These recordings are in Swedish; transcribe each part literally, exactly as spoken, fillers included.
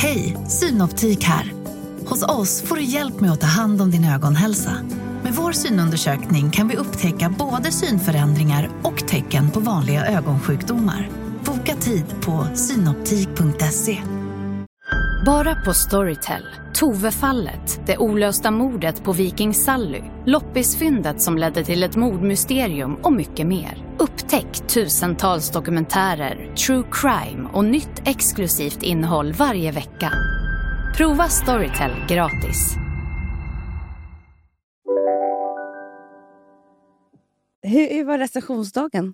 Hej, Synoptik här. Hos oss får du hjälp med att ta hand om din ögonhälsa. Med vår synundersökning kan vi upptäcka både synförändringar och tecken på vanliga ögonsjukdomar. Boka tid på synoptik punkt se. Bara på Storytel. Tove-fallet, det olösta mordet på Viking Sally, loppisfyndet som ledde till ett mordmysterium och mycket mer. Upptäck tusentals dokumentärer, true crime och nytt exklusivt innehåll varje vecka. Prova Storytel gratis. Hur, hur var recensionsdagen?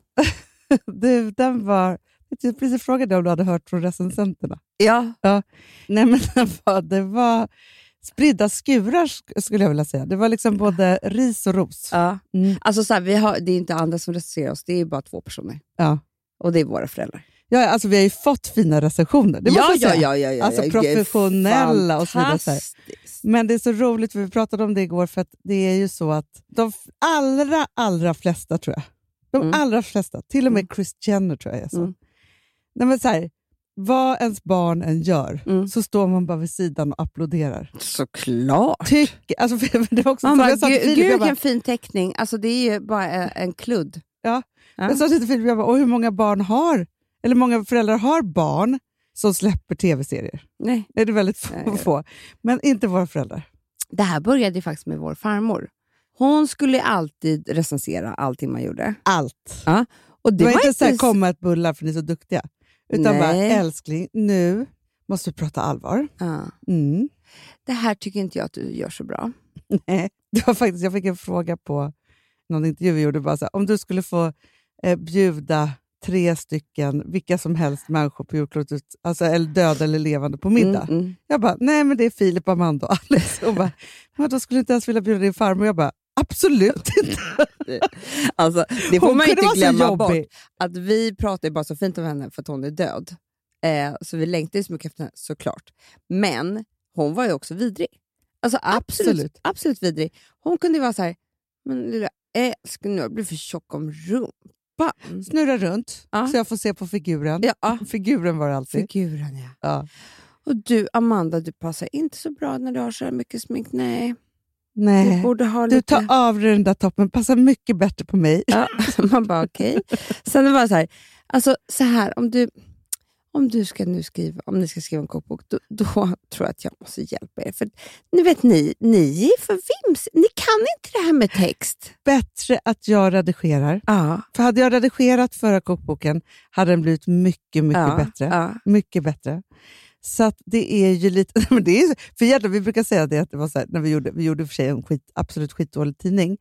du, den var... Jag precis frågade om du hade hört från recensenterna. Ja. ja. Nej, men det var, det var spridda skurar skulle jag vilja säga. Det var liksom både ris och ros. Ja. Mm. Alltså så här, vi har, det är inte andra som recenserar oss. Det är bara två personer. Ja. Och det är våra föräldrar. Ja, alltså vi har ju fått fina recensioner. Det ja, måste jag ja, säga. ja, ja, ja. Alltså professionella och så vidare. Så här. Men det är så roligt, för vi pratade om det igår, för att det är ju så att de allra, allra flesta tror jag. De mm. allra flesta, till och med Kris Jenner tror jag är så. Mm. Nej, men så här, vad ens barn än gör mm. så står man bara vid sidan och applåderar. Såklart. Tycker, alltså, för det var också man så bara, jag sa till gud, Filip, gud jag bara, vilken fin teckning. Alltså det är ju bara en, en kludd. Ja, ja. Jag sa till Filip, jag bara, och hur många barn har, eller många föräldrar har barn som släpper tv-serier? Nej. Det är det väldigt få, Nej. få. Men inte våra föräldrar. Det här började ju faktiskt med vår farmor. Hon skulle alltid recensera allting man gjorde. Allt. Ja. Och det, det var, var inte inte så här, komma ett bullar för ni är så duktiga. Utan Nej. bara, älskling, nu måste vi prata allvar. Ja. Mm. Det här tycker inte jag att du gör så bra. Nej, det var faktiskt, jag fick en fråga på någon intervju vi gjorde. Bara så här, om du skulle få eh, bjuda tre stycken, vilka som helst människor på jordklotet, alltså, eller döda eller levande på middag. Mm, mm. Jag bara, nej men det är Filip, Amanda och Alex. Och bara, men då skulle inte ens vilja bjuda din farmor. Jag bara, absolut inte. Alltså, det får hon man inte glömma bort. Att vi pratar bara så fint om henne för att hon är död. Eh, så vi längtar ju så mycket efter henne, såklart. Men hon var ju också vidrig. Alltså absolut, absolut, absolut vidrig. Hon kunde ju vara så här, men lilla älskling, nu blir för tjock om rumpan. Snurra runt, ja. Så jag får se på figuren. Ja. Figuren var det alltid. Figuren, ja. ja. Och du, Amanda, du passar inte så bra när du har så här mycket smink. Nej. Nej, du, borde ha du lite... tar av dig den där toppen, passar mycket bättre på mig. Ja, man bara okej. Okay. Sen det var så här, alltså så här, om du om du ska nu skriva, om ni ska skriva en kokbok, då, då tror jag att jag måste hjälpa er. För ni vet, ni, ni är för vims. Ni kan inte det här med text. Bättre att jag redigerar. Ja. För hade jag redigerat förra kokboken hade den blivit mycket, mycket ja. bättre. Ja. Mycket bättre. Så att det är ju lite... Men det är, för egentligen, vi brukar säga det att det var så här, när vi gjorde, vi gjorde för sig en skit, absolut skitdålig tidning.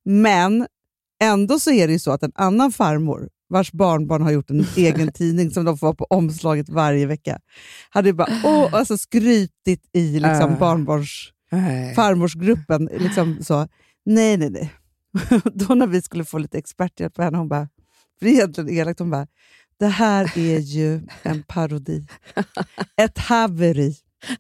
Men ändå så är det ju så att en annan farmor, vars barnbarn har gjort en egen tidning som de får vara på omslaget varje vecka, hade ju bara åh, alltså skrytit i liksom, uh. barnbarns uh. farmorsgruppen. Liksom så. Nej, nej, nej. Då när vi skulle få lite experthjälp på henne, hon bara, för det är egentligen elakt, hon bara, det här är ju en parodi. Ett haveri.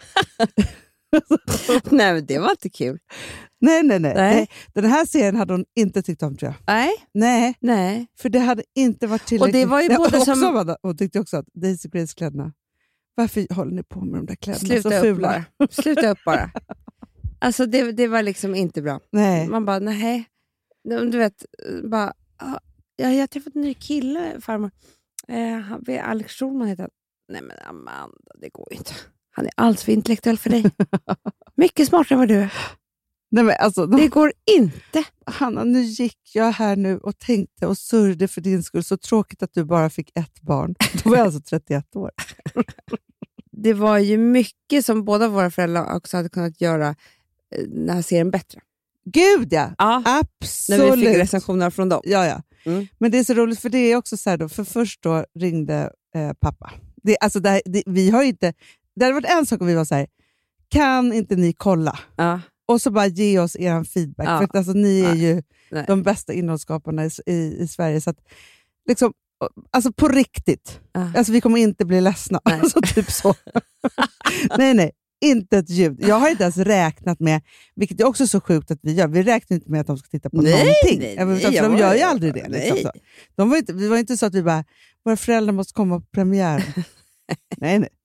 Nej, men det var inte kul. Nej, nej, nej, nej. Den här serien hade hon inte tyckt om, tror jag. Nej. Nej. Nej. För det hade inte varit tillräckligt. Och det var ju både också, som... Hon tyckte också att Daisy Grace kläderna, varför håller ni på med de där kläderna? Sluta så upp fula? Bara. Sluta upp bara. Alltså det, det var liksom inte bra. Nej. Man bara, nej. Du vet, bara, ja, jag har träffat en ny kille, farmor. Eh, Alex Schulman heter han. Nej men Amanda, det går ju inte. Han är alls för intellektuell för dig. Mycket smartare än vad du är. Nej, men alltså, det går inte. Hanna, nu gick jag här nu och tänkte och sörjde för din skull. Så tråkigt att du bara fick ett barn. Då var jag alltså trettioett år. Det var ju mycket som båda våra föräldrar också hade kunnat göra när jag ser den bättre. Gud ja, ja. Absolut. När vi fick recensioner från dem. Ja, ja. Mm. Men det är så roligt, för det är också så här då, för först då ringde eh, pappa. Det, alltså det, det, vi har inte, det hade varit en sak om vi var så här, kan inte ni kolla? Ja. Och så bara ge oss er feedback. Ja. För att alltså, ni är Nej. ju Nej. de bästa innehållsskaparna i, i, i Sverige. Så att, liksom, alltså på riktigt. Ja. Alltså vi kommer inte bli ledsna. Nej. Alltså typ så. nej, nej. Inte ett ljud. Jag har inte ens räknat med, vilket är också så sjukt att vi gör. Vi räknar inte med att de ska titta på nej, någonting. Nej, nej, för jag de gör ju jag, aldrig det. Liksom, nej. så. De var inte, vi var inte så att vi bara, våra föräldrar måste komma på premiär. nej, nej, nej.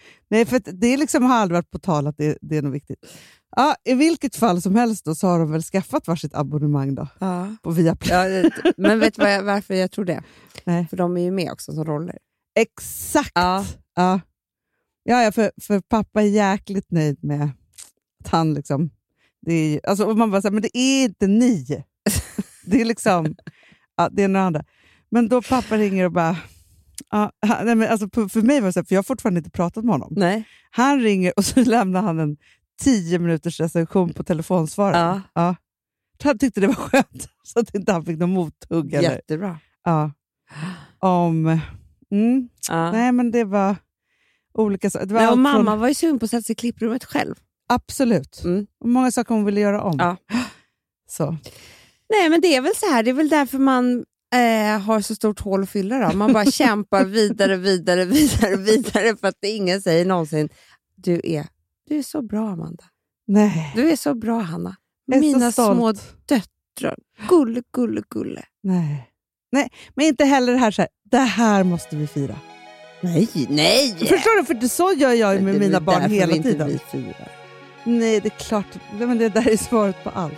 Nej, för det är liksom har aldrig varit på tal att det, det är något viktigt. Ja, i vilket fall som helst då så har de väl skaffat varsitt abonnemang då. Ja. På Viaplay. Ja, men vet du vad jag, varför jag tror det? Nej. För de är ju med också som roller. Exakt! Ja. Ja, ja, ja för, för pappa är jäkligt nöjd med att han liksom... Det är, alltså, och man bara säger, men det är inte ni. Det är liksom... Ja, det är några andra. Men då pappa ringer och bara... Ja, han, nej, men alltså, för, för mig var det så här, för jag har fortfarande inte pratat med honom. Nej. Han ringer och så lämnar han en tio minuters recension på telefonsvararen. Ja. Ja. Han tyckte det var skönt så att inte han fick någon mothugg. Eller. Jättebra. Ja. Om... Mm. Ja. Nej, men det var olika saker. Nej, och mamma från... var ju sugen på att sätta sig i klipprummet själv. Absolut. Mm. Och många saker hon ville göra om. Ja. Så. Nej, men det är väl så här. Det är väl därför man eh, har så stort hål att fylla. Då. Man bara kämpar vidare, vidare, vidare, vidare för att ingen säger någonsin du är, du är så bra, Amanda. Nej. Du är så bra, Hanna. Jag är Mina så små döttrar. Gulle, gulle, gulle. Nej. Nej, men inte heller det här så här. Det här måste vi fira. Nej, nej. Förstår du? För det så gör jag ju med mina barn hela vi tiden. Vi firar. Nej, det är klart. Men det där är svaret på allt.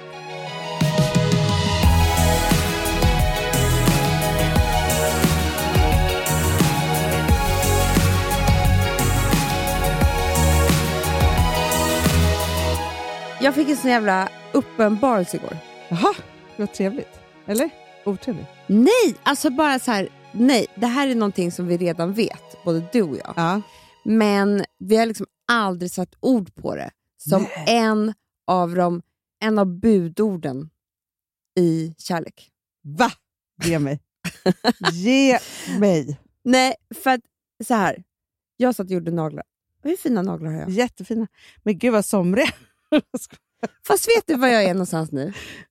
Jag fick en sån jävla uppenbarelse igår. Jaha, det var trevligt. Eller? Otrevligt. Nej, alltså bara så här. Nej, det här är någonting som vi redan vet, både du och jag. Ja. Men vi har liksom aldrig satt ord på det. Som Nej. en av dem, en av budorden i kärlek. Va? Ge mig. Ge mig. Nej, för att så här. Jag satt och gjorde naglar. Hur fina naglar har jag? Jättefina. Men gud vad somriga. Fast vet du vad jag är någonstans nu?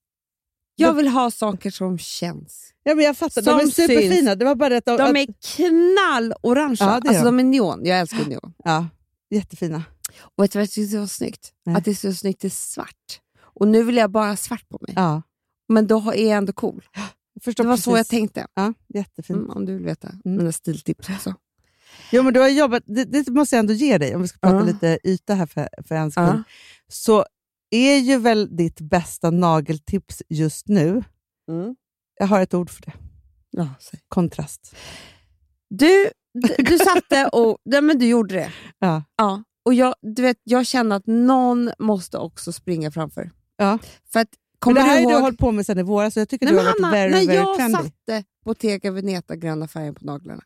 Jag vill ha saker som känns. Ja, men jag fattar. Som de är superfina. syns. Det var bara att de, De att... är knallorangea. Ja, det är alltså de. de är neon. Jag älskar neon. Ja, jättefina. Och vet du vad jag tyckte var snyggt? Nej. Att det är så snyggt i svart. Och nu vill jag bara ha svart på mig. Ja. Men då är jag ändå cool. Jag förstår Det var precis. så jag tänkte. Ja, jättefint. Mm, om du vill veta. Mm. Mina stiltips också. Jo, men du har jobbat, det, det måste jag ändå ge dig, om vi ska prata Ja. lite yta här för, för en sekund. Ja. Så är ju väl ditt bästa nageltips just nu, Mm. jag har ett ord för det, Ja, säg. kontrast. Du, du, du satte och ja, men du gjorde det. Ja. Ja. Och jag, du vet, jag känner att någon måste också springa framför. Ja. För att, Men kommer det här du har ihåg... du hållit på med sedan i våras, så jag tycker Nej, du men har varit Hanna, very, när very jag trendy. satte Bottega Veneta gröna färgen på naglarna.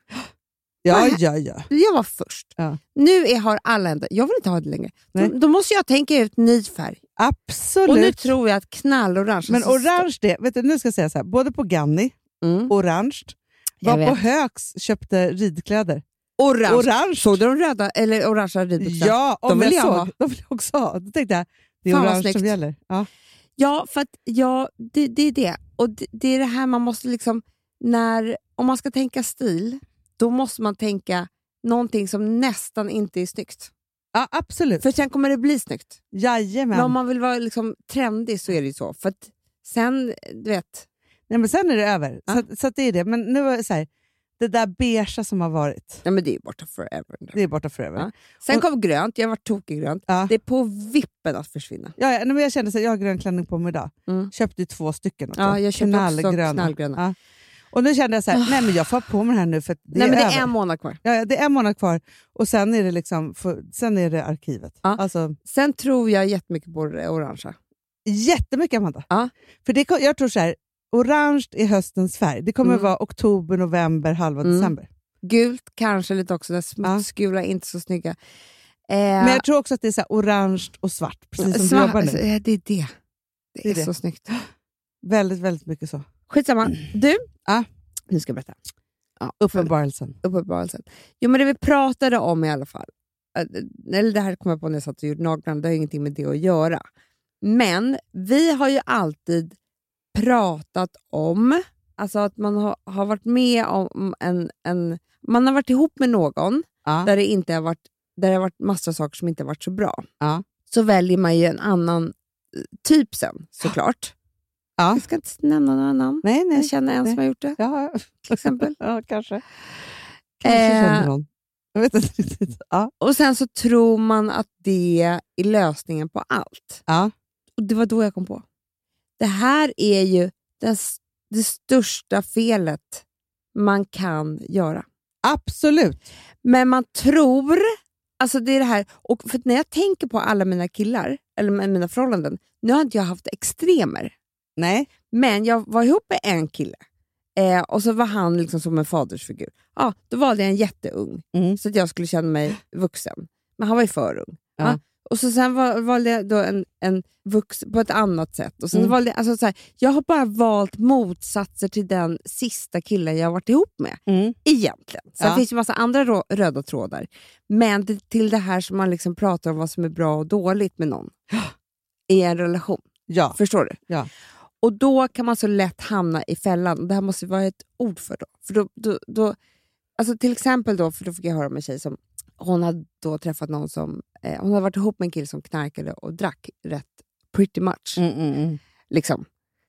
Ja, Nej. ja, ja. Jag var först. Ja. Nu är, har alla ändå... Jag vill inte ha det längre. Nej. Då, då måste jag tänka ut ny färg. Absolut. Och nu tror jag att knallorange... Men alltså, orange det, vet du, nu ska jag säga så här, både på Ganni, Mm. orange, Jag var på vet. Högs, köpte ridkläder. Orange. Orange. Såg du de röda eller orangea ridbyxorna? Ja, om De vill jag jag såg. ha. De vill jag också ha. Då tänkte jag, det är Fan, vad orange som snyggt. gäller. Ja. Ja, för att ja, det, det är det. Och det, det är det här man måste liksom... När, om man ska tänka stil, då måste man tänka någonting som nästan inte är snyggt. Ja, absolut. För sen kommer det bli snyggt. Jajamän. Men om man vill vara liksom trendig så är det ju så. För att sen, du vet... Nej, men sen är det över. Ja. Så, så att det är det. Men nu är det så här, det där beige som har varit, Nej, men det är ju borta forever. det är borta forever. Ja. Ja. Sen Och- kom grönt, jag har varit tokig grönt. Ja. Det är på vippen att försvinna. Ja, ja, nej, men jag kände så här, jag har grön klänning på mig idag. Mm. Köpte ju två stycken också. Ja, jag köpte också Knallgröna. knallgröna. Ja. Och nu kände jag så här, nej men jag får ha på mig det här nu för att det Nej, är men det över. är en månad kvar. Ja, ja, det är en månad kvar och sen är det liksom för, sen är det arkivet. Ja. Alltså, Sen tror jag jättemycket på det orangea. jättemycket, Amanda. Ja. För det, jag tror så här, orange är höstens färg. Det kommer Mm. vara oktober, november, halva Mm. december. Gult kanske lite också, där smutsgula är inte så snygga. Eh, Men jag tror också att det är så här orange och svart, precis som svart- du jobbar nu. eh, Det är det. Det, Det är är, det. så snyggt. Väldigt, väldigt mycket så. Skitsamma. Du, Ja. nu ska jag berätta. Ja, Uppenbarelsen. uppenbarelsen. Jo, men det vi pratade om i alla fall. eh, Eller det här kom jag på när jag satt och gjorde naglarna. Det har ingenting med det att göra. Men vi har ju alltid pratat om, alltså att man har, har varit med om en, en... Man har varit ihop med någon Ja. där det inte har varit, där det har varit massa saker som inte har varit så bra. Ja. Så väljer man ju en annan eh, typ sen, såklart. Ja. Jag ska inte nämna några namn. Nej, nej. Jag känner en nej. som har gjort det, Ja, till exempel. ja kanske. Kanske Eh, känner någon. Jag vet inte riktigt. Ja. Och sen så tror man att det är lösningen på allt. Ja. Och det var då jag kom på. Det här är ju det, det största felet man kan göra. Absolut. Men man tror, alltså det är det här, och för när jag tänker på alla mina killar, eller mina förhållanden, nu har inte jag haft extremer. Nej. Men jag var ihop med en kille. Eh, och så var han liksom som en fadersfigur. Ja, då valde jag en jätteung. Mm. Så att jag skulle känna mig vuxen. Men han var ju för ung. Ja. Ja. Och så sen var, valde jag då en, en vuxen på ett annat sätt. Och sen Mm. valde jag, alltså så här, jag har bara valt motsatser till den sista killen jag har varit ihop med. Mm. Egentligen. Sen Ja. finns ju massa andra rå- röda trådar. Men det, till det här som man liksom pratar om vad som är bra och dåligt med någon. I en relation. Ja. Förstår du? Ja. Och då kan man så lätt hamna i fällan. Och det här måste vara ett ord för då. För då, då, då alltså till exempel då, för då fick jag höra om en tjej som, hon hade då träffat någon som, eh, hon hade varit ihop med en kille som knarkade och drack rätt pretty much. Mm, mm, mm. Liksom.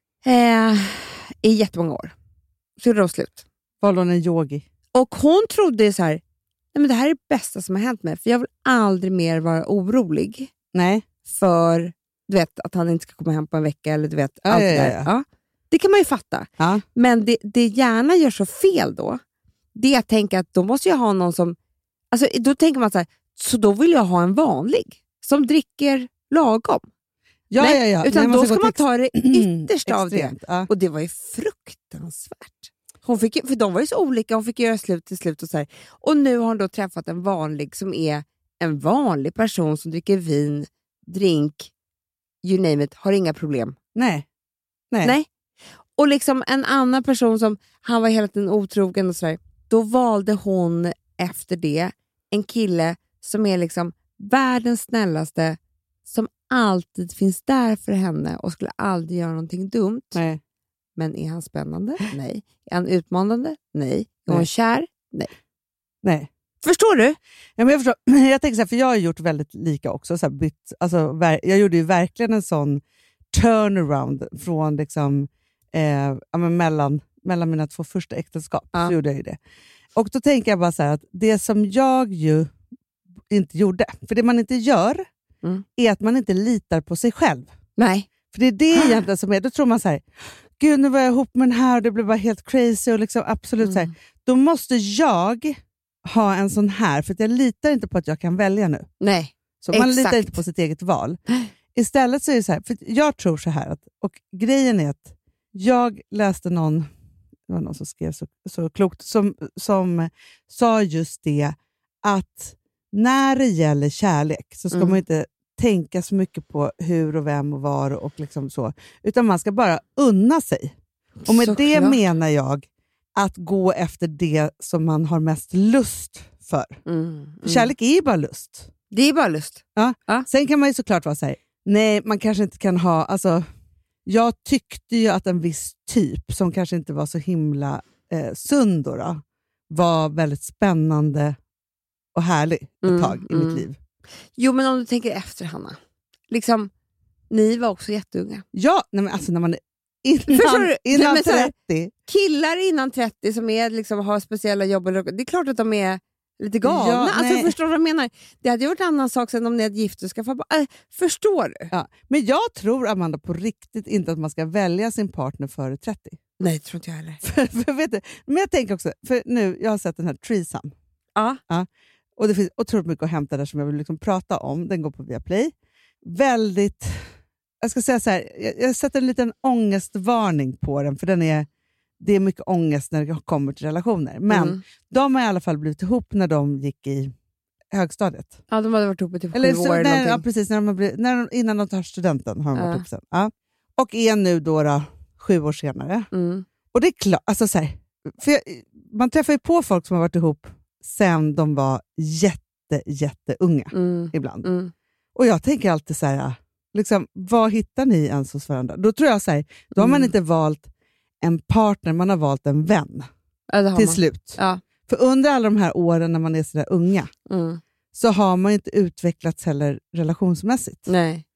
Eh, I jättemånga år. Så gjorde de slut. Valde hon en yogi? Och hon trodde så här, nej men det här är det bästa som har hänt mig. För jag vill aldrig mer vara orolig. Nej. För du vet, att han inte ska komma hem på en vecka. Eller du vet, Ja, allt ja, det ja, där. ja. Ja, det kan man ju fatta. Ja. Men det, det gärna gör så fel då, det är att tänka att då måste jag ha någon som, alltså då tänker man så här, så då vill jag ha en vanlig som dricker lagom. Ja, Nej, ja, ja. Utan Nej, då man ska gå man till ta det yttersta av det. extremt, ja. Och det var ju fruktansvärt. Hon fick, ju- för de var ju så olika, hon fick göra slut till slut och så här. Och nu har hon då träffat en vanlig som är en vanlig person som dricker vin, drink, you name it, har inga problem. Nej. Nej. Nej. Och liksom en annan person som, han var hela tiden otrogen och sådär. Då valde hon efter det en kille som är liksom världens snällaste, som alltid finns där för henne och skulle aldrig göra någonting dumt. Nej. Men är han spännande? Nej. Är han utmanande? Nej. Är hon Nej. kär? Nej. Nej. Förstår du? Ja, men jag, förstår. Jag tänker så här, för jag har gjort väldigt lika också. Så här, bytt, alltså, ver- jag gjorde ju verkligen en sån turnaround från liksom, eh, ja, men mellan, mellan mina två första äktenskap. Ja. Så gjorde jag ju det. Och då tänker jag bara så här att det som jag ju inte gjorde, för det man inte gör Mm. är att man inte litar på sig själv. Nej. För det är det egentligen som är, då tror man så här, gud nu var jag ihop med den här och det blev bara helt crazy och liksom absolut Mm. så här. Då måste jag ha en sån här, för att jag litar inte på att jag kan välja nu. Nej. Så man Exakt. litar inte på sitt eget val. Istället så är det så här, för jag tror så här, att, och grejen är att jag läste någon, det var någon som skrev så, så klokt, som, som sa just det, att när det gäller kärlek så ska Mm. man inte tänka så mycket på hur och vem och var och liksom så, utan man ska bara unna sig. Och med det Såklart. menar jag att gå efter det som man har mest lust för. Mm. Mm. Kärlek är ju bara lust. Det är bara lust. Ja. Ja. Sen kan man ju såklart vara så här, nej man kanske inte kan ha, alltså jag tyckte ju att en viss typ som kanske inte var så himla eh, sund då, då, var väldigt spännande och härlig ett Mm, tag i mm. mitt liv. Jo, men om du tänker efter, Hanna. Liksom, ni var också jätteunga. Ja, nej, men alltså när man är Förstår innan, du? innan Nej, men så här- trettio. Killar innan trettio som är, liksom, har speciella jobb, eller- det är klart att de är lite galna. Ja, alltså, nej. förstår du vad jag menar? Det hade ju varit en annan sak sen om ni hade gift och skaffat barn. Äh, förstår du? Ja. Men jag tror, Amanda, på riktigt inte att man ska välja sin partner före trettio. Nej, tror inte jag heller. för, för, vet du, men jag tänker också, för nu, jag har sett den här Threesome. Ja. Och det finns otroligt mycket att hämta där som jag vill liksom prata om. Den går på Viaplay. Väldigt, jag ska säga så här, jag, jag sätter en liten ångestvarning på den, för den är, det är mycket ångest när det kommer till relationer. Men Mm. de har i alla fall blivit ihop när de gick i högstadiet. Ja, de hade varit uppe typ Eller sju så, år eller när, ja, någonting. precis, när de har blivit, när de, innan de tar studenten har de varit Ja. ihop sen. Ja. Och är nu då, då sju år senare. Mm. Och det är klart, alltså så här, för jag, man träffar ju på folk som har varit ihop sen de var jätte, jätteunga Mm. ibland. Mm. Och jag tänker alltid så här, liksom, vad hittar ni ens hos varandra? Då tror jag så här, då har man Mm. inte valt en partner, man har valt en vän Ja, det har till man. slut. Ja. För under alla de här åren när man är så där unga Mm. så har man ju inte utvecklats heller relationsmässigt. Nej.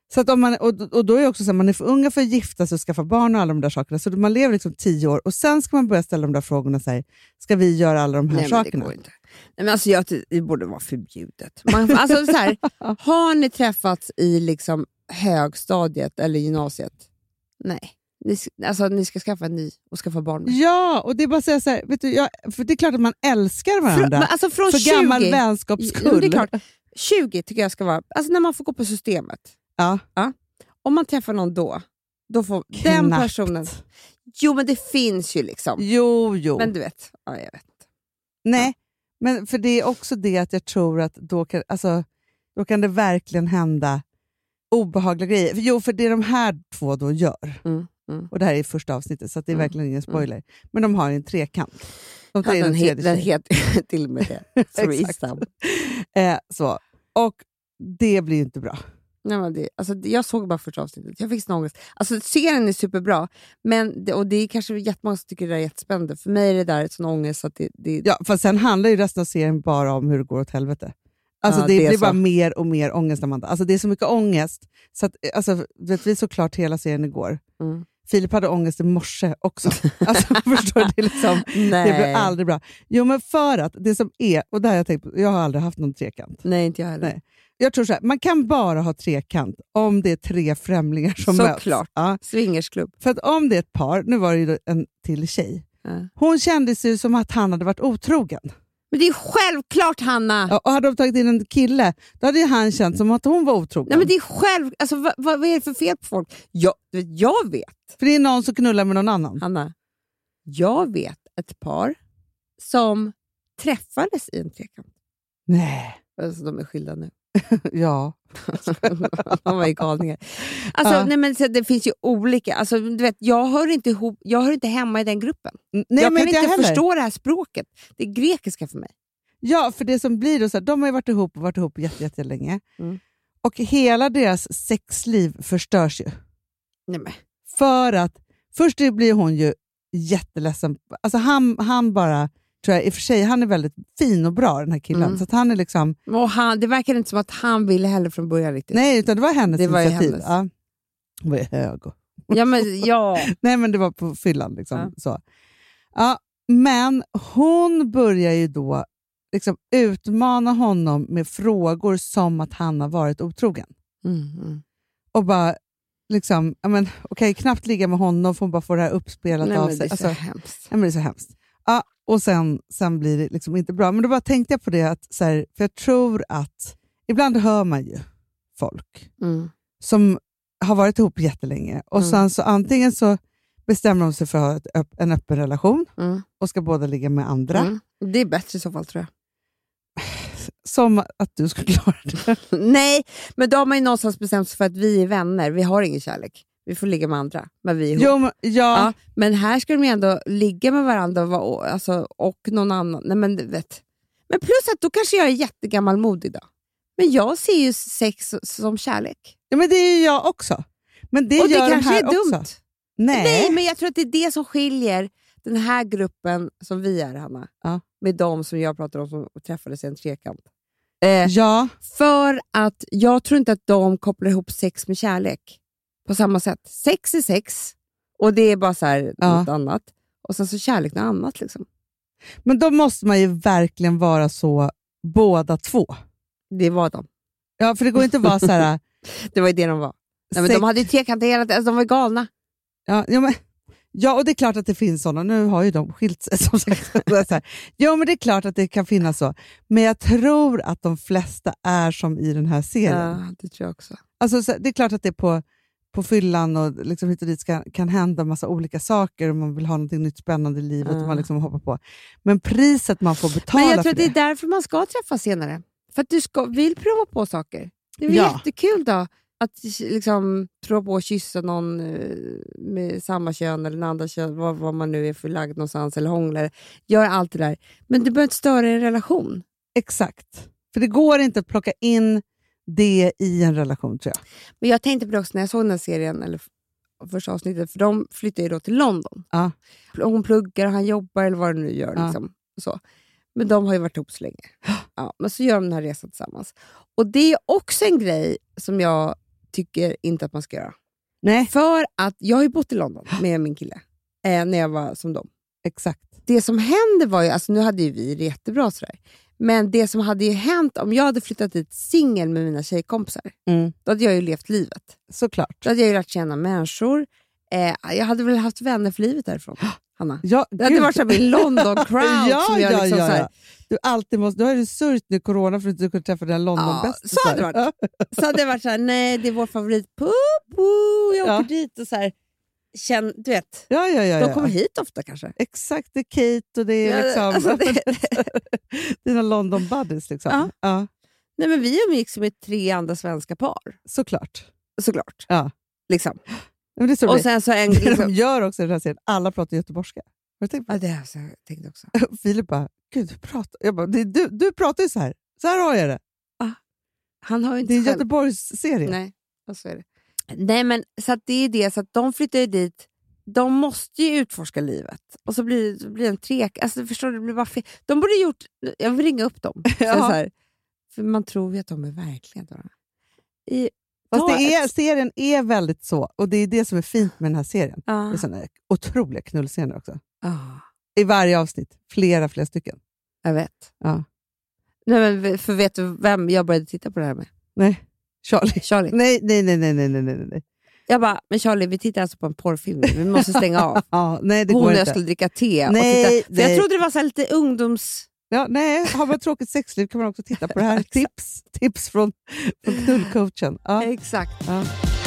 Så att om man, och, och då är det också så att man är för unga för att gifta sig och skaffa barn och alla de där sakerna. Så man lever liksom tio år och sen ska man börja ställa de där frågorna och säga, ska vi göra alla de här Nej, sakerna? Men det går inte. Nej, men alltså jag, det borde vara förbjudet. Man, alltså så här, har ni träffats i liksom högstadiet eller gymnasiet? Nej. Ni, alltså ni ska skaffa en ny och skaffa barn med. Ja, och det är bara att säga så här, vet du, jag, för det är klart att man älskar varandra. Från, alltså från för tjugo, gammal vänskaps skull. Det är klart. tjugo tycker jag ska vara, alltså när man får gå på systemet. Ja. Ja. Om man träffar någon då, då får Knappt. den personen... Jo, men det finns ju liksom. Jo, jo. Men du vet, ja, jag vet inte. Nej, ja. men för det är också det att jag tror att då kan, alltså, då kan det verkligen hända obehagliga grejer. För, jo, för det de här två då gör, mm, mm. och det här är första avsnittet så det är mm, verkligen ingen spoiler, mm. men de har ju en trekant. De tar ja, in den, en he- den tjej. heter till och med det. Threesome. eh, så. Och det blir ju inte bra. Nej, men det, alltså, jag såg bara första avsnittet. Jag fick sån ångest. Alltså, serien är superbra. Men det, och det är kanske jättemånga som tycker det är jättespännande. För mig är det där ett sån ångest att det... det... Ja, för sen handlar ju resten av serien bara om hur det går åt helvete. Alltså ja, det, det blir så. bara mer och mer ångest. Amanda. Alltså det är så mycket ångest. Så att, alltså, vet vi såklart hela serien igår. Mm. Filip hade ångest i morse också. Alltså, förstår du? Det, liksom, det blir aldrig bra. Jo, men för att det som är, och det här har jag tänkt på, jag har aldrig haft någon trekant. Nej, inte jag heller. Nej. Jag tror så här, man kan bara ha trekant om det är tre främlingar som möts. Såklart. Ja. Swingersklubb. För att om det är ett par, nu var det ju en till tjej. Ja. Hon kände sig som att han hade varit otrogen. Men det är självklart, Hanna! Ja, och hade de tagit in en kille, då hade ju han känt som att hon var otrogen. Nej, men det är själv... Alltså, vad, vad är det för fel på folk? Jag, jag vet. För det är någon som knullar med någon annan. Hanna, jag vet ett par som träffades i en trekant. Nej. Alltså, de är skilda nu. Ja. De var ju galningar. Alltså, ja. nej, men så det finns ju olika. Alltså, du vet, jag hör inte ihop, jag hör inte hemma i den gruppen. Nej, jag men kan inte heller. förstå det här språket. Det är grekiska för mig. Ja, för det som blir då så här, de har ju varit ihop och varit ihop jätte, jätte länge. Mm. Och hela deras sexliv förstörs ju. Nej, men. För att först blir hon ju jätteledsen. Alltså han, han bara, tror jag, i och för sig, han är väldigt fin och bra, den här killen. Mm. Så att han är liksom... Och han, det verkar inte som att han ville heller från början riktigt. Nej, utan det var hennes det var initiativ. Hennes. Ja. Hon var ju hög. Och... Ja, men ja. Nej, men det var på fyllan. Liksom. Ja. Så. Ja, men hon börjar ju då liksom utmana honom med frågor som att han har varit otrogen. Mm, mm. Och bara, liksom, ja, men, okej, knappt ligga med honom för hon bara får det här uppspelat Nej, av men sig. det är så Alltså, hemskt. ja, men det är så hemskt. Ja, och sen, sen blir det liksom inte bra. Men då bara tänkte jag på det, att, så här, för jag tror att ibland hör man ju folk Mm. som har varit ihop jättelänge och Mm. sen så antingen så bestämmer de sig för att ha ett, öpp- en öppen relation Mm. och ska båda ligga med andra. Mm. Det är bättre i så fall, tror jag. Som att du ska klara det. Nej, men då har man ju någonstans bestämt sig för att vi är vänner. Vi har ingen kärlek. Vi får ligga med andra, men vi är ihop. Jo, men, ja. Ja, men här ska de ju ändå ligga med varandra och, vara- alltså, och någon annan. Nej, men, du vet. Men plus att då kanske jag är jättegammalmodig då. Men jag ser ju sex som kärlek. Ja, men det är ju jag också. Men det och det gör de kanske här är dumt. också. Nej. Nej, men jag tror att det är det som skiljer den här gruppen som vi är, Hanna, Ja. med de som jag pratar om som träffades i en trekant. Eh, Ja. För att jag tror inte att de kopplar ihop sex med kärlek på samma sätt. Sex är sex och det är bara så här Ja. något annat. Och sen så kärlek något annat. Liksom. Men då måste man ju verkligen vara så båda två. Det var de. Ja, för det går inte att vara så här... Det var ju det de var. Nej, men sex- de hade ju trekant hela tiden. Alltså, de var galna. Ja, ja, men, ja, och det är klart att det finns sådana. Nu har ju de skilt sig som sagt. Så här. Ja, men det är klart att det kan finnas så. Men jag tror att de flesta är som i den här serien. Ja, det tror jag också. Alltså, så, det är klart att det är på, på fyllan och liksom hit och dit ska, kan hända massa olika saker och man vill ha något nytt spännande i livet Ja. och man liksom hoppar på. Men priset man får betala Men jag tror för att det det. är därför man ska träffas senare. För att du ska, vill prova på saker. Det är väl Ja. jättekul då. Att liksom prova på att kyssa någon eh, med samma kön eller en andra kön, vad, vad man nu är förlagd någonstans, eller hånglar. Gör allt det där. Men det behöver inte störa en relation. Exakt. För det går inte att plocka in det i en relation, tror jag. Men jag tänkte på det också när jag såg den här serien, eller f- första avsnittet, för de flyttar ju då till London. Ja. Hon pluggar och han jobbar eller vad det nu gör. Ja. Liksom, så. Men de har ju varit ihop så länge. Ja, men så gör de den här resan tillsammans. Och det är också en grej som jag tycker inte att man ska göra. Nej. För att jag har ju bott i London med min kille eh, när jag var som dem. Exakt. Det som hände var ju, alltså nu hade ju vi det jättebra sådär. Men det som hade ju hänt om jag hade flyttat dit singel med mina tjejkompisar, Mm. då hade jag ju levt livet. Såklart. Då hade jag ju lärt känna människor. Eh, jag hade väl haft vänner för livet därifrån, Hanna. Ja, det hade varit så här min London crowd. ja, som jag ja, liksom ja, så här, ja. Du, alltid måste, du har ju sörjt nu corona för att du kunde träffa den London ja, bäst. så hade det varit. Så hade det varit så här, nej det är vår favoritpub. Jag åker Ja. dit och så här, känn, du vet, Ja, ja, ja, de ja. kommer hit ofta kanske. Exakt, det är Kate och det är Ja, liksom alltså det- dina London buddies. Liksom. Ja. Ja, Nej, men vi umgicks med tre andra svenska par. såklart. Såklart. Ja. Liksom. Men det är så det Och blir. sen så en... Det Liksom, de gör också i den här serien, alla pratar göteborgska. Har du tänkt på ja, det har jag tänkt också. det? Filip bara, gud du pratar. Jag bara, det är du, du pratar ju så här. Så här har jag det. Han har ju inte Det är en själv... Göteborgs serie. Nej, så är det. Nej, men så att det är det. Så att de flyttar ju dit. De måste ju utforska livet. Och så blir det blir en trek. Alltså, förstår du, det blir bara fel. De borde gjort... Jag vill ringa upp dem. Så Ja. så här, för man tror ju att de är verkligen. I, Fast ta det är, ett- serien är väldigt så. Och det är det som är fint med den här serien. Ja. Det är sådana otroliga knullscener också. Ah, I varje avsnitt. Flera, flera stycken. jag vet. Ja. Nej, men för vet du vem jag började titta på det här med? Nej, Charlie. Charlie. Nej, nej, nej, nej, nej, nej, nej, nej. Jag bara, men Charlie, vi tittar alltså på en porrfilm. Vi måste stänga av. Ja, nej, det Hon går och jag inte. skulle dricka te. Och Nej, titta. För jag nej. trodde det var så här lite ungdoms... Ja, nej, har man ett tråkigt sexliv kan man också titta på det här. Tips, tips från, från knullcoachen. Ja. Exakt. Ja.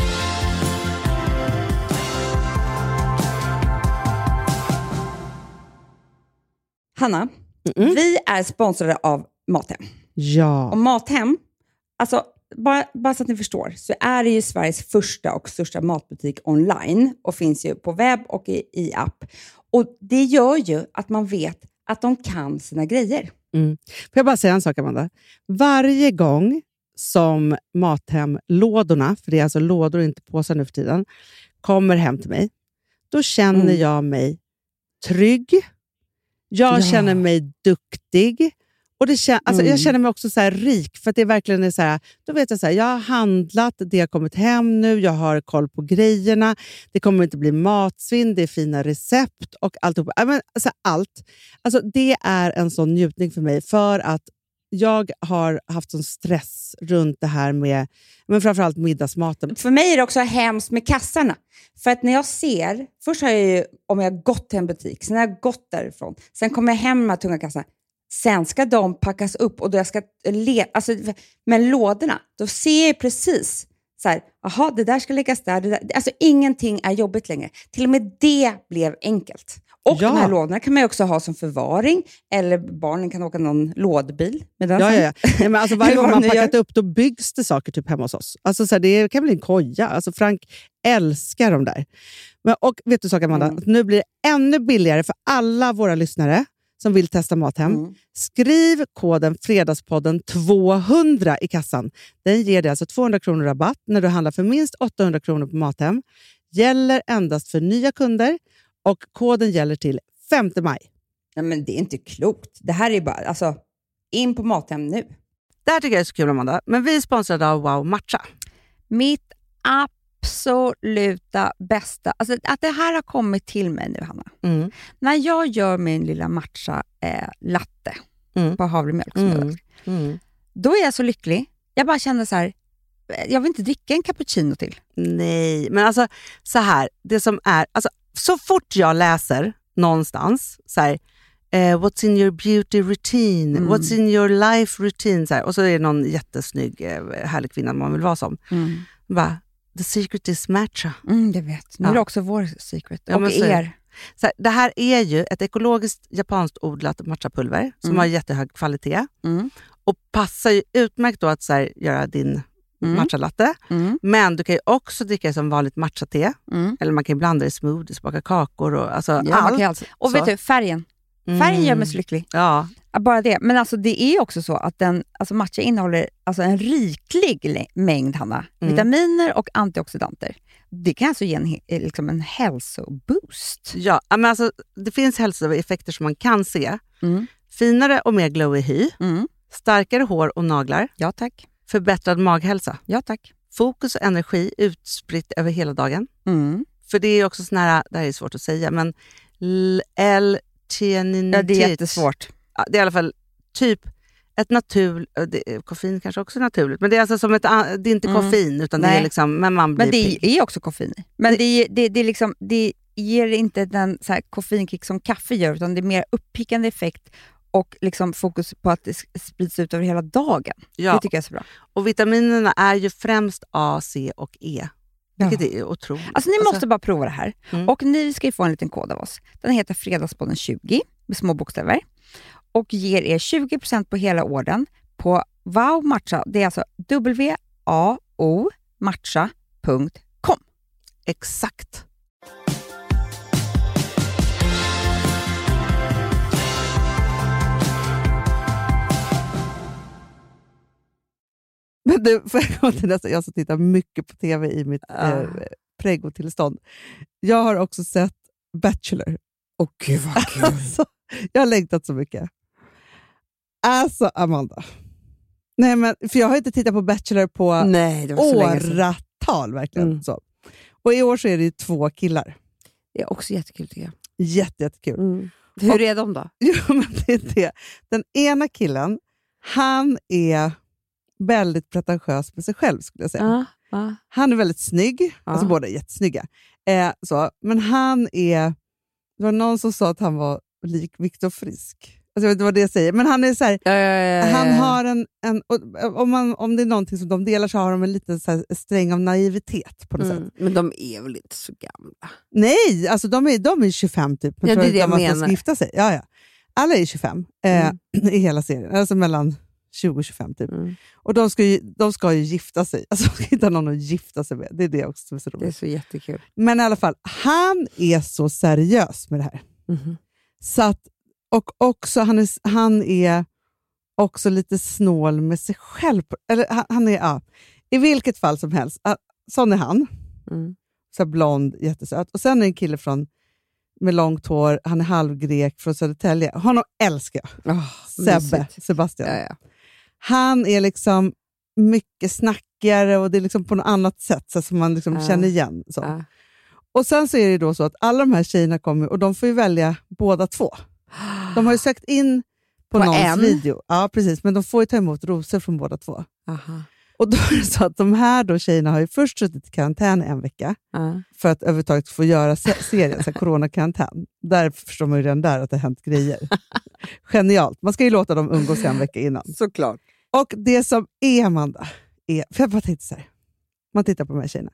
Hanna, Mm. vi är sponsrade av Mathem. Ja. Och Mathem, alltså bara, bara så att ni förstår, så är det ju Sveriges första och största matbutik online och finns ju på webb och i, i app. Och det gör ju att man vet att de kan sina grejer. Mm. Får jag bara säga en sak, Amanda? Varje gång som Mathem-lådorna, för det är alltså lådor och inte påsar nu för tiden, kommer hem till mig, då känner Mm. jag mig trygg. Jag Ja. känner mig duktig. Och det kän- alltså Mm. jag känner mig också så här rik, för att det verkligen är så här, då vet jag så här, jag har handlat, det har kommit hem nu, jag har koll på grejerna, det kommer inte bli matsvinn, det är fina recept och alltihop. Ja, men, alltså, allt. Alltså, det är en sån njutning för mig, för att jag har haft sån stress runt det här med, men framförallt middagsmaten. För mig är det också hemskt med kassarna. För att när jag ser, först har jag ju, om jag har gått till en butik, sen har jag gått därifrån, sen kommer jag hem med tunga kassar. Sen ska de packas upp och då jag ska le- alltså, med lådorna, då ser jag precis så här, aha, det där ska läggas där, det där. Alltså ingenting är jobbigt längre. Till och med det blev enkelt. Och Ja. de här lådorna kan man ju också ha som förvaring, eller barnen kan åka någon lådbil med den. Ja, sen. ja, ja. Nej, men alltså, varje Eller gång vad man de nu packat upp, då byggs det saker typ hemma hos oss. Alltså, så här, det kan bli en koja. Alltså, Frank älskar de där. Men, och vet du sak, Amanda? Mm. Att nu blir det ännu billigare för alla våra lyssnare som vill testa Mathem. Mm. Skriv koden Fredagspodden tvåhundra i kassan. Den ger dig alltså tvåhundra kronor rabatt när du handlar för minst åttahundra kronor på Mathem. Gäller endast för nya kunder och koden gäller till femte maj. Nej, men det är inte klokt. Det här är bara, alltså, in på Mathem nu. Det här tycker jag är så kul, Amanda. Men vi är sponsrade av Wow Matcha. Mitt absoluta bästa. Alltså att det här har kommit till mig nu, Hanna. Mm. När jag gör min lilla matcha eh, latte Mm. på havremjölk, som jag Mm. älskar, Mm. då är jag så lycklig. Jag bara känner så här, jag vill inte dricka en cappuccino till. Nej, men alltså så här, det som är, alltså så fort jag läser någonstans så här, eh, what's in your beauty routine, Mm. what's in your life routine, så här, och så är det någon jättesnygg eh, härlig kvinna man vill vara som. Mm. Bara, the secret is matcha. Mm, det vet. Nu Ja. är det också vår secret. Ja, och men så är er. Så här, det här är ju ett ekologiskt japanskt odlat matchapulver som Mm. har jättehög kvalitet Mm. och passar ju utmärkt då att så här, göra din Mm. matchalatte. Mm. Men du kan ju också dricka det som vanligt matchate. Mm. Eller man kan ju blanda det i smoothies, baka kakor och alltså Ja, man allt. kan ju alltså. Och Så. vet du, färgen. Färgen Mm. gör mig så lycklig. Ja, Ja, bara det. Men alltså, det är också så att den, alltså matcha innehåller alltså en riklig le- mängd, Hanna, Mm. vitaminer och antioxidanter. Det kan alltså ge en, he- liksom en hälsoboost. ja. Men alltså, det finns hälsoeffekter som man kan se. Mm. Finare och mer glowy hy, Mm. starkare hår och naglar, Ja tack. förbättrad maghälsa, Ja tack. fokus och energi utspritt över hela dagen. Mm. För det är också sån här, det här är svårt att säga, men L-theaninitet. Ja, det är jättesvårt. Ja, det är i alla fall typ ett naturligt, koffein kanske också är naturligt, men det är alltså som ett, det är inte Mm. koffein utan Nej. det är liksom, men man blir Men det pigg. är också koffein i. Men det, det, det, är liksom, det ger inte den så här koffeinkick som kaffe gör, utan det är mer uppickande effekt och liksom fokus på att det sprids ut över hela dagen. Ja. Det tycker jag är så bra. Och vitaminerna är ju främst A, C och E. Vilket Ja. är otroligt. Alltså ni Alltså, måste bara prova det här. Mm. Och ni ska ju få en liten kod av oss. Den heter Fredagspodden tjugo med små bokstäver. Och ger er tjugo procent på hela orden på Wow Matcha. Det är alltså W A O matcha punkt com. Exakt. Men du, får jag gå till nästa? Jag som tittar mycket på tv i mitt Ah. eh, pregotillstånd. Jag har också sett Bachelor. Åh gud vad kul. Alltså, jag har längtat så mycket. Alltså, Amanda. Nej, men, för jag har inte tittat på Bachelor på Nej, det var så länge sedan. åratal. Verkligen. Mm. Så. Och i år så är det ju två killar. Det är också jättekul tycker jag. Jätte, jättekul. Mm. Hur är de då? Jo, men det är det. Den ena killen, han är väldigt pretentiös med sig själv skulle jag säga. Ja, ja. Han är väldigt snygg. Ja. Alltså båda är jättesnygga. Eh, så. Men han är... Det var någon som sa att han var lik Viktor Frisk. Alltså, jag vet inte vad det säger. Men han är så här... Ja, ja, ja, ja. Han har en... en och, om, man, om det är någonting som de delar så har de en liten så här, sträng av naivitet på något Mm. sätt. Men de är väl inte så gamla? Nej, alltså de är, de är tjugofem typ. Ja, det är tror det att jag de ska menar. gifta sig. Ja, ja. Alla är tjugofem eh, Mm. i hela serien. Alltså mellan tjugo och tjugofem typ. Mm. Och de ska, ju, de ska ju gifta sig. Alltså de ska hitta någon att gifta sig med. Det är det också som är så Det är roligt. så jättekul. Men i alla fall, han är så seriös med det här. Mhm. Så att, och också, han är, han är också lite snål med sig själv. Eller han, han är, ja. I vilket fall som helst. ah, Sån är han. Mm. Så här blond, jättesöt. Och sen är det en kille från, med långt hår. Han är halvgrek från Södertälje. Honom älskar jag. Oh, Sebbe, mysigt. Sebastian. Ja, ja. Han är liksom mycket snackigare och det är liksom på något annat sätt så som man liksom Ja. känner igen. Så. Ja. Och sen så är det då så att alla de här tjejerna kommer och de får ju välja båda två. De har ju sökt in på, På någons en? video. Ja, precis. Men de får ju ta emot rosor från båda två. Aha. Och då är det så att de här då tjejerna har ju först suttit i karantän en vecka Ja. för att överhuvudtaget få göra se- serien, så här coronakarantän. Där förstår man ju redan där att det har hänt grejer. Genialt. Man ska ju låta dem umgås en vecka innan. Såklart. Och det som är, Amanda, är, för jag bara tänkte så här, man tittar på de här tjejerna.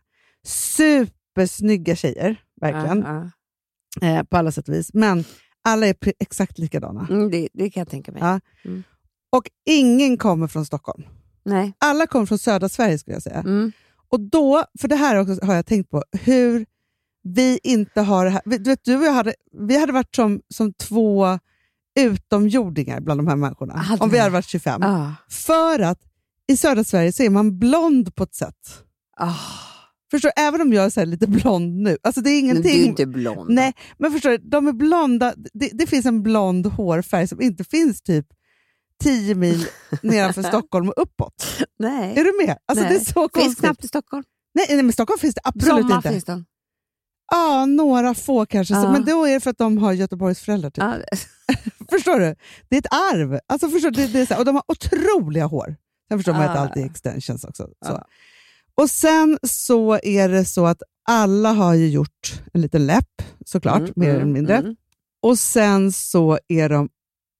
Supersnygga tjejer, verkligen. Ja, ja. Eh, på alla sätt och vis. Men alla är pre- exakt likadana. Mm, det, det kan jag tänka mig. Ja. Mm. Och ingen kommer från Stockholm. Nej. Alla kommer från södra Sverige skulle jag säga. Mm. Och då, för det här också har jag tänkt på, hur vi inte har det här. Du vet, du och jag hade, vi hade varit som, som två utomjordingar bland de här människorna. Hade om vi vi? hade varit tjugofem. Ah. För att i södra Sverige så är man blond på ett sätt. Ah. Förstår du? Även om jag är så här lite blond nu. Alltså det är Men ingenting. du är inte blond. Nej, men förstår du? De är blonda. Det, det finns en blond hårfärg som inte finns typ tio mil nedanför Stockholm och uppåt. Nej. Är du med? Alltså Nej. det är så Finns konstigt. knappt i Stockholm. Nej, nej, men Stockholm finns det absolut Bromma inte. finns den. Ja, några få kanske. Så, Ja. men då är det för att de har Göteborgs föräldrar. Typ. Ja. Förstår du? Det är ett arv. Alltså, förstår du? Det, det är så här, och de har otroliga hår. Sen förstår man Ja. att allt är extensions också. Så. Ja. Och sen så är det så att alla har ju gjort en liten läpp, såklart, Mm, mer mm, eller mindre. mm. Och sen så är de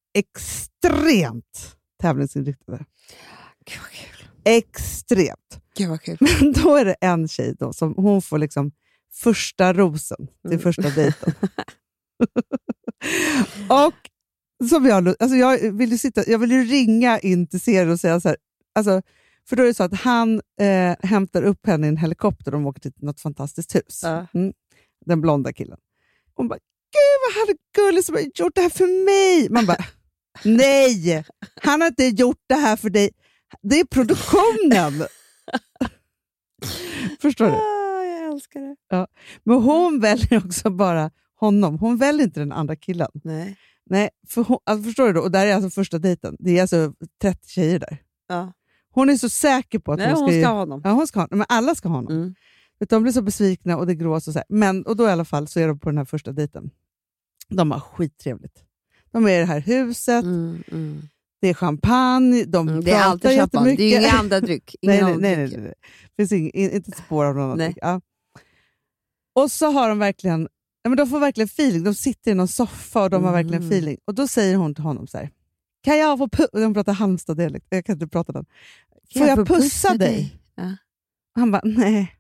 extremt tävlingsinriktade. Gud vad kul. Extremt. Gud vad kul. Men då är det en tjej då som hon får liksom första rosen till Mm. första dejten. Och som jag, alltså jag, vill ju sitta, jag vill ju ringa in till serien och säga så här, alltså, för då är det så att han eh, hämtar upp henne i en helikopter och de åker till något fantastiskt hus. Ja. Mm. Den blonda killen. Hon bara, gud vad han är gullig som har gjort det här för mig. Man bara, nej, han har inte gjort det här för dig. Det är produktionen. Förstår du? Ah, jag älskar det. Men hon väljer också bara honom. Hon väljer inte den andra killen. Nej. Nej, för hon, alltså förstår du då? Och där är alltså första dejten. Det är alltså trettio tjejer där. Ja. Hon är så säker på att Nej, hon, hon ska, ska ha honom. Ja, hon ska ha honom. Men alla ska ha honom. Mm. De blir så besvikna och det grås och så här. Men, och då i alla fall så är de på den här första dejten. De har skittrevligt. De är i det här huset. Mm, mm. Det är champagne. De Mm, det är alltid champagne. Det är ju inga andra dryck. nej, nej, nej, nej, nej. Det finns ing, inte ett spår av någon annan dryck. Ja. Och så har de verkligen, ja, men de får verkligen feeling. De sitter i någon soffa och de har verkligen Mm. feeling. Och då säger hon till honom så här. Kan jag få pussa? De pratar Halmstad-dialekt. Jag kan inte prata den. Får jag, jag pussa, pussa dig? dig? Ja. Han bara, nej.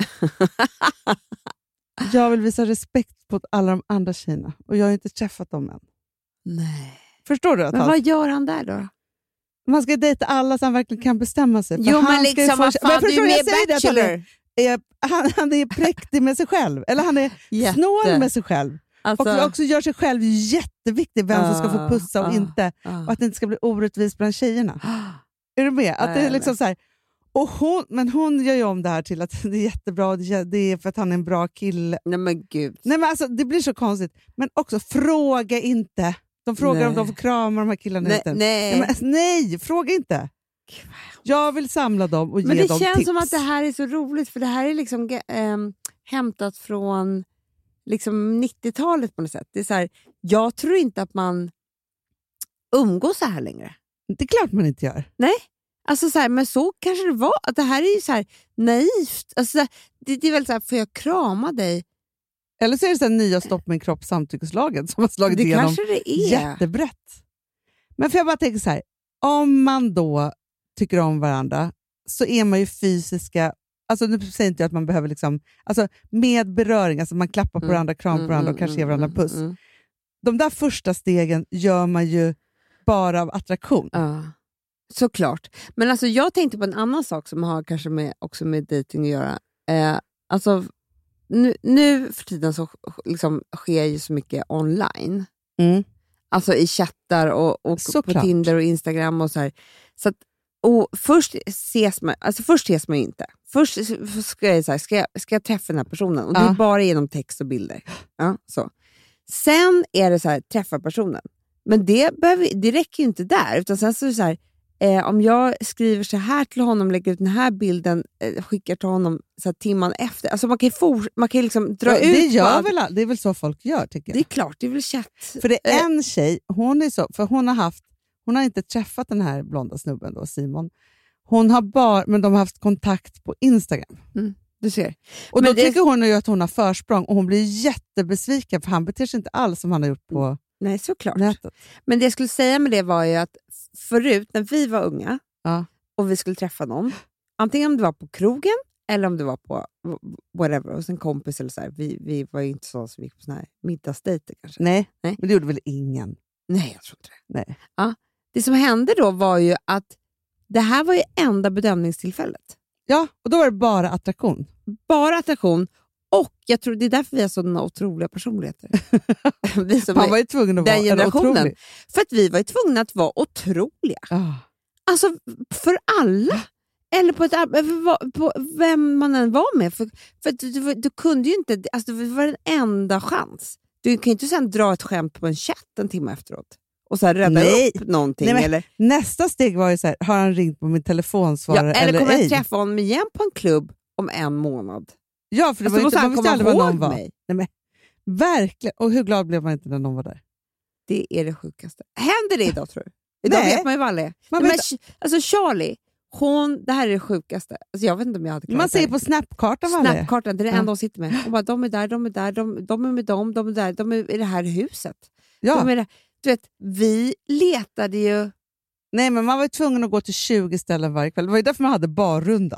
Jag vill visa respekt mot alla de andra tjejerna. Och jag har inte träffat dem än. Nej. Förstår du? Att men han, vad gör han där då? Man ska dejta alla så han verkligen kan bestämma sig. Jo, han men liksom, vad fan, du är med Bachelor. Han är, han, han är präktig med sig själv. Eller han är Jätte. snål med sig själv. Alltså, och också gör sig själv jätteviktig vem som ska få pussa och uh, inte. Uh. Och att det inte ska bli orättvist bland tjejerna. Är du med? Att det är liksom så här, och hon, men hon gör ju om det här till att det är jättebra, det är för att han är en bra kille. Nej men gud. Nej, men alltså, det blir så konstigt. Men också, fråga inte. De frågar nej. om de får krama de här killarna. Nej, nej. Nej, men, nej, fråga inte. Jag vill samla dem och men ge dem tips. Men det känns som att det här är så roligt, för det här är liksom äh, hämtat från liksom nittiotalet på något sätt. Det är så här, jag tror inte att man umgås så här längre. Det är klart man inte gör. Nej. Alltså så här, men så kanske det var. Att det här är ju så här naivt. Alltså, det, det är väl så här, får jag krama dig? Eller så är det så här nya stopp med kropp samtyckeslagen som har slagit det igenom kanske det är. Jättebrett. Men för jag bara tänker så här, om man då tycker om varandra så är man ju fysiska, alltså nu säger inte jag att man behöver liksom, alltså med beröring, alltså man klappar på varandra, kram på varandra och kanske ger varandra puss. Mm, mm. De där första stegen gör man ju bara av attraktion. Ja. Såklart. Men alltså jag tänkte på en annan sak som har kanske med, också med dating att göra. Eh, alltså nu, nu för tiden så liksom sker ju så mycket online. Mm. Alltså i chattar och, och på Tinder och Instagram och så här. Så att, och först ses man, alltså först ses man ju inte. Först ska jag, så här, ska jag, ska jag träffa den här personen och ja. det är bara genom text och bilder. Ja, så. Sen är det så här, träffa personen. Men det, behöver, det räcker ju inte där. Utan sen så är det så här, eh, om jag skriver så här till honom, lägger ut den här bilden, eh, skickar till honom så här, timman efter. Alltså man kan ju for, man kan liksom dra ja, ut. Det, gör väl, all, det är väl så folk gör, tycker jag. Det är klart, det är väl chatt. För det är en tjej, hon är så, för hon har haft, hon har inte träffat den här blonda snubben då, Simon. Hon har bara, men de har haft kontakt på Instagram. Mm, du ser. Och men då det... tycker hon ju att hon har försprång och hon blir jättebesviken för han beter sig inte alls som han har gjort på Nej, såklart. nätet. Men det jag skulle säga med det var ju att förut när vi var unga ja. och vi skulle träffa någon, antingen om det var på krogen eller om det var på whatever, hos en kompis eller så här. Vi, vi var ju inte så som vi gick på såna här middagsdejter kanske. Nej, Nej, men det gjorde väl ingen? Nej, jag tror inte det. Nej. Ja, det som hände då var ju att det här var ju enda bedömningstillfället. Ja, och då var det bara attraktion. Bara attraktion. Och jag tror det är därför vi har sådana otroliga personligheter. vi som Han var ju tvungen att vara en otrolig. För att vi var ju tvungna att vara otroliga. Oh. Alltså för alla. Eller på, ett, på vem man än var med. För, för du, du kunde ju inte, alltså det var en enda chans. Du kan ju inte sen dra ett skämt på en chatt en timme efteråt. Och så här rädda Nej. upp någonting. Nej, eller? Nästa steg var ju så här, har han ringt på min telefonsvarare ja, eller, eller kommer ej? jag träffa honom igen på en klubb om en månad? Ja, för det alltså, var inte, man visste aldrig vad någon var. Mig. Nej, men, verkligen. Och hur glad blev man inte när någon var där? Det är det sjukaste. Händer det idag, tror du? Idag Nej. vet man ju vad alla är. Man Nej, vet... men, alltså Charlie, hon, det här är det sjukaste. Alltså, jag vet inte om jag hade klarat Man ser det. på Snapkartan vad alla är. Snapkartan, det är det enda de sitter med. Hon bara, de är där, de är där, de, de är med dem, de är där, de är i det här huset. Ja. De är där. Du vet, vi letade ju... Nej, men man var ju tvungen att gå till tjugo ställen varje kväll. Det var ju därför man hade barrunda.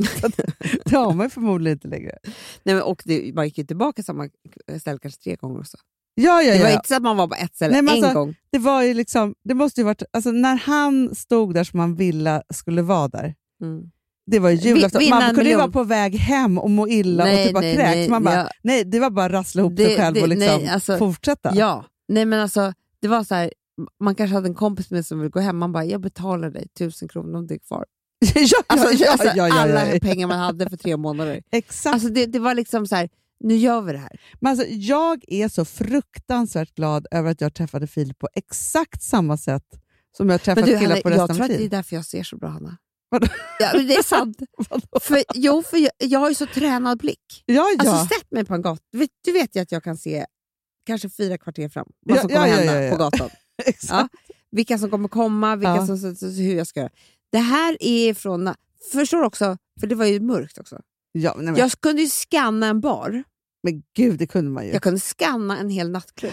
Det har man ju förmodligen inte längre. Nej, men, och det, man gick ju tillbaka samma ställe kanske tre gånger också. Ja, ja, ja. Det var inte så att man var på ett ställe. Nej, men en alltså, gång. Det var ju liksom, det måste ju varit, alltså när han stod där som man ville skulle vara där. Mm. Det var ju julafton. Vi, man kunde ju vara på väg hem och må illa nej, och typ bara kräks. Man bara, ja. nej, det var bara rassla ihop det, sig själv det, och liksom nej, alltså, fortsätta. Ja, nej men alltså det var så här, man kanske hade en kompis med som vill gå hem. Man bara, jag betalar dig tusen kronor om det är kvar. ja, alltså, ja, alltså, ja, ja, ja, alla ja. pengar man hade för tre månader. Exakt. Alltså det, det var liksom så här, nu gör vi det här. Men alltså, jag är så fruktansvärt glad över att jag träffade Filip på exakt samma sätt som jag träffat du, killar Hanna, på resten jag tror av att tid. det är därför jag ser så bra, Hanna. Ja, men det är sant. för, jo, för jag, jag har ju så tränad blick. Ja, ja. Alltså sätt mig på en gata. Du vet, du vet ju att jag kan se kanske fyra kvarter fram vad Ja, som kommer ja, ja, hända ja, ja. på gatan. Ja, vilka som kommer komma, vilka Ja. som, så, så, hur jag ska göra. Det här är från... Förstår också, för det var ju mörkt också. Ja, nej, men, Jag kunde ju scanna en bar. men gud, det kunde man ju. Jag kunde scanna en hel nattklubb.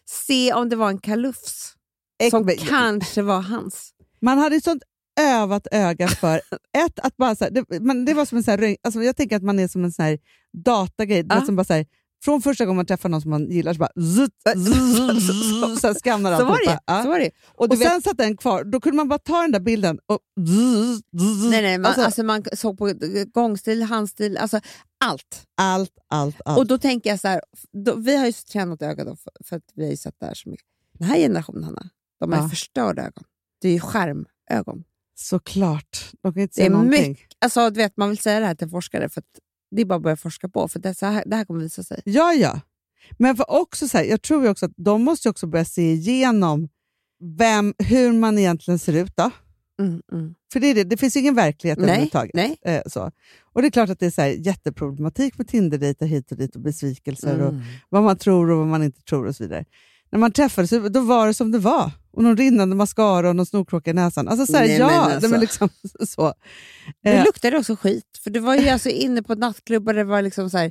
Se om det var en kalufs. Äck, Som men- kanske var hans. Man hade ett sånt övat öga för ett, att bara så här, det, man, det var som en så här, röng- alltså jag tänker att man är som en sån här datagrej, Ja. ja. som bara så här, från första gången man träffar någon som man gillar så bara zzz, zzz, zzz, så här skannar Så var det, alltihopa. Ja. så var det. Och Och, du vet, sen satt den kvar, då kunde man bara ta den där bilden och zzz, zzz, nej, nej, man, alltså, alltså, man såg på gångstil, handstil, alltså allt. allt, allt, allt. Och då tänker jag så här, då, vi har ju tränat öga då för, för att vi har ju sett det här så mycket. Den här generationen, Hanna, de har ju Ja. förstörda ögon. Det är ju skärmögon. Såklart, de kan inte Det se är någonting. mycket, alltså du vet, man vill säga det här till forskare för att det är bara att börja forska på, för det, så här, det här kommer visa sig. Ja, ja. Men för också så här, jag tror ju också att de måste ju också börja se igenom vem, hur man egentligen ser ut då. Mm, mm. För det, är det, det finns ju ingen verklighet Nej, överhuvudtaget. nej. Eh, så. Och det är klart att det är så här jätteproblematik med Tinder-dejter hit och dit och besvikelser och Mm. vad man tror och vad man inte tror och så vidare. När man träffades, då var det som det var. Och någon rinnande mascara och någon snorkråka i näsan. Alltså så här, Nej, ja, men alltså. det var liksom så. Det Eh, luktade också skit, för du var ju alltså inne på nattklubbar, det var liksom så här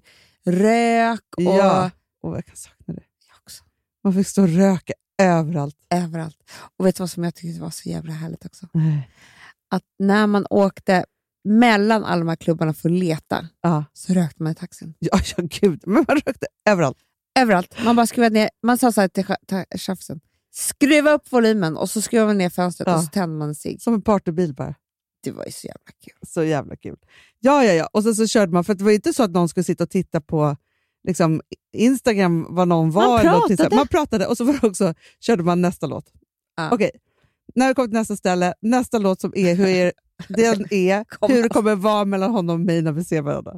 rök och Ja. Och jag kan sakna det. Jag också. Man fick stå och röka överallt. Överallt. Och vet du vad som jag tyckte var så jävla härligt också? Nej. Att när man åkte mellan alla de här klubbarna för att leta, Ja. så rökte man i taxin. Ja, ja, gud. Men man rökte överallt. Överallt. Man bara skruvade ner, man sa så här till cha- ta- chauffören, skruva upp volymen och så skruvar man ner fönstret Ja. och så tänder man en cigg. Som en partybil bara. Det var ju så jävla kul. Så jävla kul. Ja, ja, ja. Och sen så körde man, för det var ju inte så att någon skulle sitta och titta på liksom, Instagram vad någon var. Man eller någonting så här. pratade. Man pratade och så var det också, körde man nästa låt. Ja. Okej, när vi kommer till nästa ställe, nästa låt som är hur är, den är Kom. hur det kommer vara mellan honom och mig när vi ser varandra.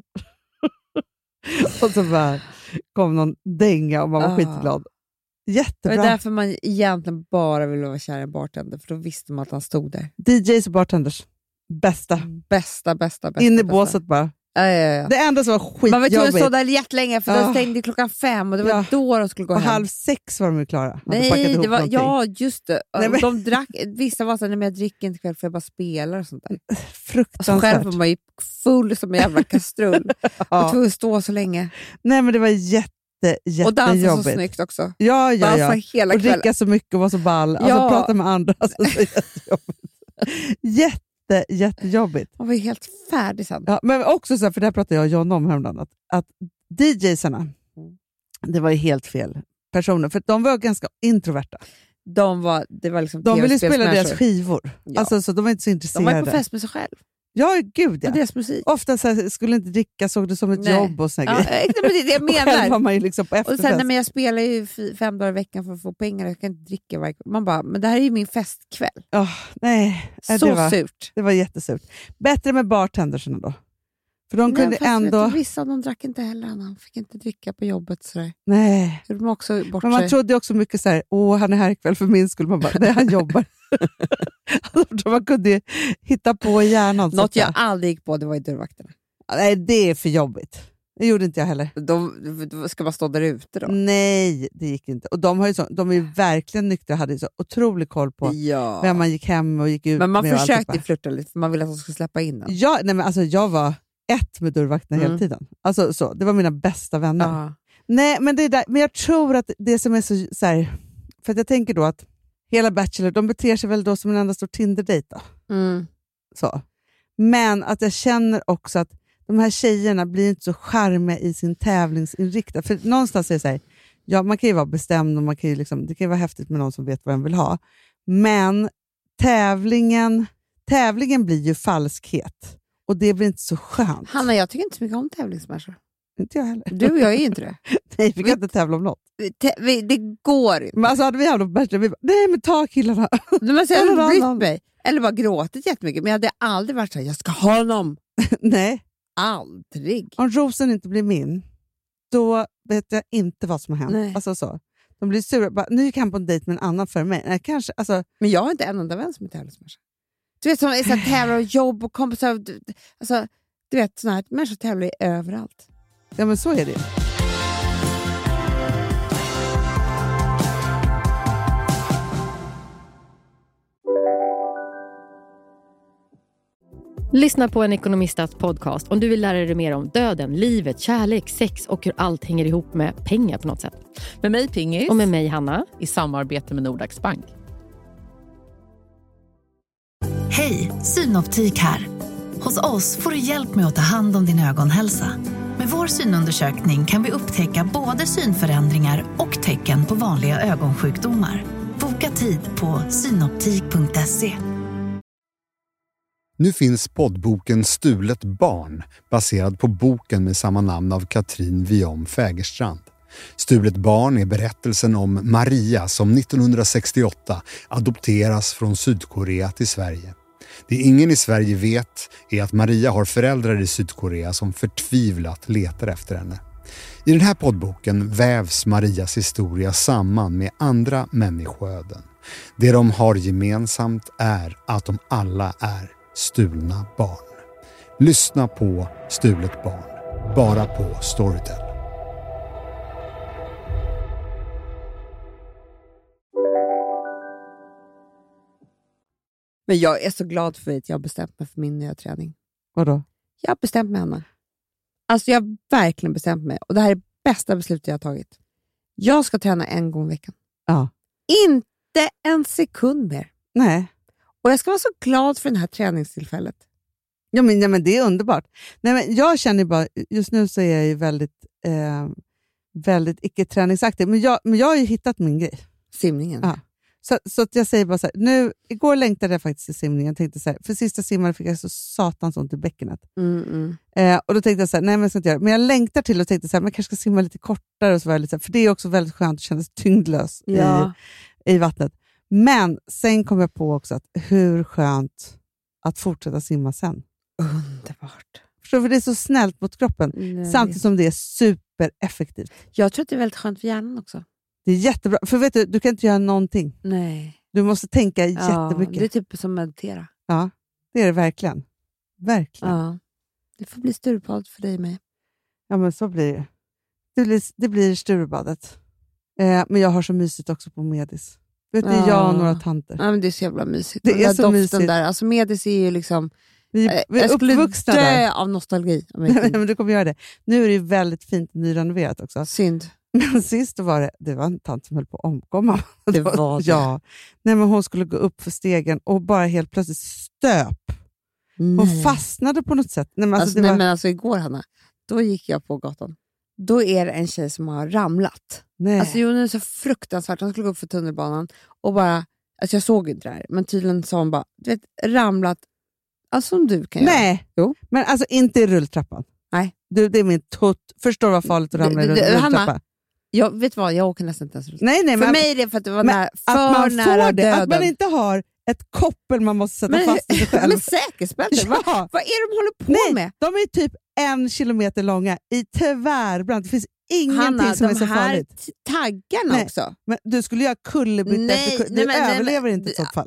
Och så bara kom någon dänga och man var Ah. skitglad. Det Jättebra. var därför man egentligen bara ville vara kär i en bartender, för då visste man att han stod där. D Js och bartenders. Bästa. Bästa, bästa, bästa. In i bästa. båset bara. Ja, ja, ja. Det enda som var skitjobbigt. Man var tvungen att stå där jättelänge, för Ja. då stängde klockan fem och det var Ja. då de skulle gå Och hem. halv sex var de ju klara. Hade packat Nej, ihop det var, någonting. ja just det. Nej, men- De drack, vissa var så här, nej, men jag dricker inte ikväll för jag bara spelar och sånt där. Och så Fruktansvärt. själv var man ju full som en jävla kastrull. Och Ja. tvungen att stå så länge. Nej, men det var jätte, Och dansa så jättejobbigt. snyggt också. Ja, ja, Dansa ja. hela Och kvällen. dricka så mycket och vara så ball. Alltså Ja. prata med andra. Alltså, så jättejobbigt. Jätte, jättejobbigt. Man var ju helt färdig sen. Ja, men också så här, för det här pratade jag och John om häromdagen, att, att D Jsarna, det var ju helt fel personer. För de var ganska introverta. De var, det var liksom De ville spela tv-spelsmänniskor. deras skivor. Ja. Alltså, så de var inte så De intresserade. var ju på fest med sig själv. Ja, gud ja. Och deras musik. Ofta så här, skulle inte dricka, såg det som ett Nej. jobb och såna Ja, grejer. nej, men det är det jag Och själv var menar. man ju liksom på Och efterfest. sen, nej, men jag spelar ju f- fem dagar i veckan för att få pengar. Jag kan inte dricka varje kväll. Man bara, men det här är ju min festkväll. Åh, nej, Nej, Så det var, surt. det var jättesurt. Bättre med bartendersarna då. För de Nej, kunde fast vet ändå... du, vissa av dem drack inte heller. Han fick inte dricka på jobbet. Sådär. Nej. De också bort Men man sig. trodde också mycket så här, åh han är här ikväll för min skull. Man bara, nej han jobbar. Alltså, man kunde ju hitta på i hjärnan. så Något att säga. jag aldrig gick på, det var ju dörrvakterna. Nej, det är för jobbigt. Det gjorde inte jag heller. De, de ska man stå där ute då? Nej, det gick inte. Och de, har ju så, de är ju verkligen nyktra, hade ju så otrolig koll på Ja. vem man gick hem och gick ut Men man med. och försökte alltihopa. ju flirta lite, för man ville att de skulle släppa in den. Ja, nej, men alltså, jag var ett med dörrvakterna Mm. hela tiden. Alltså, så, det var mina bästa vänner. Ja. Nej, men, det där, men jag tror att det som är så, så här, för att jag tänker då att hela Bachelor, de beter sig väl då som en enda stor Tinder-dejt då. Mm. Så. Men att jag känner också att de här tjejerna blir inte så charmiga i sin tävlingsinriktning. För någonstans är det så här, ja, man kan ju vara bestämd och man kan ju liksom, det kan ju vara häftigt med någon som vet vad den vill ha. Men tävlingen, tävlingen blir ju falskhet. Och det blir inte så skönt. Hanna, jag tycker inte så mycket om tävlingsmänniskor. Inte jag heller. Du och jag är ju inte det. Nej, vi kan inte tävla om något. Te- vi- Det går inte. Men alltså hade vi hamnat på Bachelor, vi bara, nej men ta killarna. Du måste Eller ha någon brytt annan. mig. Eller bara gråtit jättemycket. Men jag hade aldrig varit så här, jag ska ha honom. Nej, Aldrig. om Rosen inte blir min, då vet jag inte vad som har hänt. Nej. Alltså så. De blir sura. Bara, nu gick han på en dejt med en annan för mig. Nej, kanske, alltså, Men jag har inte en enda vän som är tävlingsmänniska. Du vet, som är så här, tävlar och jobb och kompisar. Alltså, du vet, såna här människor tävlar överallt. Ja, men så är det. Lyssna på en ekonomistats podcast om du vill lära dig mer om döden, livet, kärlek, sex och hur allt hänger ihop med pengar på något sätt. Med mig Pingis. Och med mig Hanna. I samarbete med Nordax Bank. Hej, Synoptik här. Hos oss får du hjälp med att ta hand om din ögonhälsa. Med vår synundersökning kan vi upptäcka både synförändringar och tecken på vanliga ögonsjukdomar. Boka tid på synoptik punkt se. Nu finns poddboken Stulet barn, baserad på boken med samma namn av Katrin Viom Fägerstrand. Stulet barn är berättelsen om Maria som nittonhundrasextioåtta adopteras från Sydkorea till Sverige. Det ingen i Sverige vet är att Maria har föräldrar i Sydkorea som förtvivlat letar efter henne. I den här poddboken vävs Marias historia samman med andra människoöden. Det de har gemensamt är att de alla är stulna barn. Lyssna på Stulet barn, bara på Storytel. Men jag är så glad för att jag har bestämt mig för min nya träning. Vadå? Jag har bestämt mig, Anna. Alltså jag har verkligen bestämt mig. Och det här är det bästa beslutet jag har tagit. Jag ska träna en gång i veckan. Ja. Inte en sekund mer. Nej. Och jag ska vara så glad för det här träningstillfället. Ja, men, ja, men det är underbart. Nej, men jag känner bara, just nu så är jag ju väldigt, eh, väldigt icke-träningsaktig. Men jag, men jag har ju hittat min grej. Simningen. Ja. Så, så att jag säger bara så här, nu, igår längtade jag faktiskt till simningen. Jag tänkte så här, för sista simmaren fick jag så satans ont i bäckenet. Mm, mm. Eh, och då tänkte jag så här, nej men jag ska inte göra det. Men jag längtar till och tänkte så här, men jag kanske ska simma lite kortare och så var jag lite så här, för det är också väldigt skönt att känna sig tyngdlös Ja. i, i vattnet. Men sen kom jag på också att hur skönt att fortsätta simma sen. Underbart. Förstår du, för det är så snällt mot kroppen. Nej. Samtidigt som det är supereffektivt. Jag tror att det är väldigt skönt för hjärnan också. Det är jättebra. För vet du, du kan inte göra någonting. Nej. Du måste tänka Ja, jättemycket. det är typ som meditera. Ja, det är det verkligen. Verkligen. Ja. Det får bli Sturepad för dig och mig. Ja, men så blir det. Det blir, det blir Sturebadet. Eh, men jag har så mysigt också på Medis. Vet du, Ja. jag och några tanter. Ja, men det är så jävla mysigt. Det Den är där så doften mysigt. där. Alltså Medis är ju liksom... Vi, eh, vi är jag skulle uppvuxna dö där. av nostalgi. om jag Nej, inte- men du kommer göra det. Nu är det ju väldigt fint nyrenoverat också. Synd. Men sist var det, det var en tant som höll på att omkomma. Det var det. Ja. Nej, men hon skulle gå upp för stegen och bara helt plötsligt stöp. Hon Nej. fastnade på något sätt. Nej, men alltså, Alltså, det nej, var, men alltså igår, Hanna, då gick jag på gatan. Då är det en tjej som har ramlat. nej. Alltså hon är så fruktansvärt. Hon skulle gå upp för tunnelbanan och bara, alltså jag såg inte det här, men tydligen sa hon bara, du vet, ramlat, alltså som du kan göra. nej. Jo. Men alltså inte i rulltrappan. Nej. Du, det är min tot. Förstår vad farligt att ramla i Det- rull- det- Hanna, rulltrappa. Jag vet vad, jag åker nästan inte ens runt. Nej, nej, För men mig är det för att det var men nära, att för man nära får det. döden. Att man inte har ett koppel man måste sätta men, fast i sig själv. men säkerhetsbälte, Ja. vad, vad är de håller på Nej, med? de är typ en kilometer långa i tvärbrant. Det finns ingenting Hanna, som är de så här farligt. t- taggarna Nej. också. Men du skulle göra kullerbytta Nej, efter kull- nej, Du men- nej, överlever men- inte i så fall.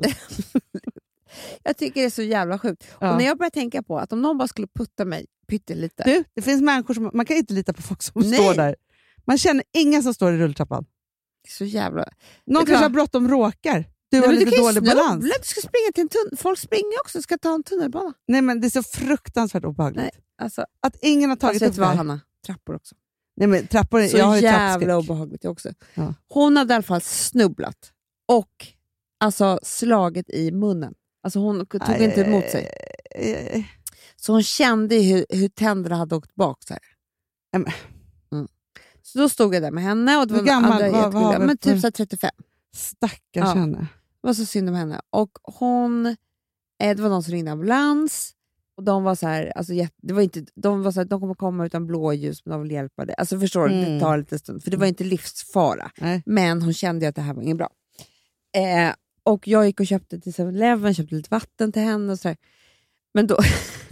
Jag tycker det är så jävla sjukt. Ja. Och när jag börjar tänka på att om någon bara skulle putta mig pyttelite. Du, det finns människor som... Man kan inte lita på folk som Nej. står där. Man känner ingen som står i rulltrappan. Det är så jävla... Någon Vet du kanske vad? har bråttom råkar. Du Nej, har men lite kan ju dålig balans. snubbla, Du ska springa till en tunnel. Folk springer också, ska ta en tunnelbana. Nej, men det är så fruktansvärt obehagligt. Nej, alltså, Att ingen har tagit alltså vet upp du det vad, här. Hanna? Trappor också. Nej, men trappor, Så jag har ju jävla trappskräck. obehagligt också. Ja. Hon hade i alla fall snubblat och alltså slagit i munnen. Alltså hon tog Aj, inte emot sig. aj, aj, aj. Så hon kände hur, hur tänderna hade åkt bak. Så, här. Nej, men- Mm. Så då stod jag där med henne. Och det Hur var gammal andra var- jättegulliga, var vi men på- typ så här trettiofem. Stackars Ja. henne. Det var så synd om henne. Och hon, eh, det var någon som ringde ambulans. Och de var så här, alltså, jätte, det var inte, de var så här, de kommer komma utan blåljus, men de vill hjälpa dig. Alltså förstår du, Mm. det tar lite stund. För det var inte livsfara. Nej. Men hon kände ju att det här var inget bra. Eh, och jag gick och köpte till seven eleven, köpte lite vatten till henne och så här. Men då,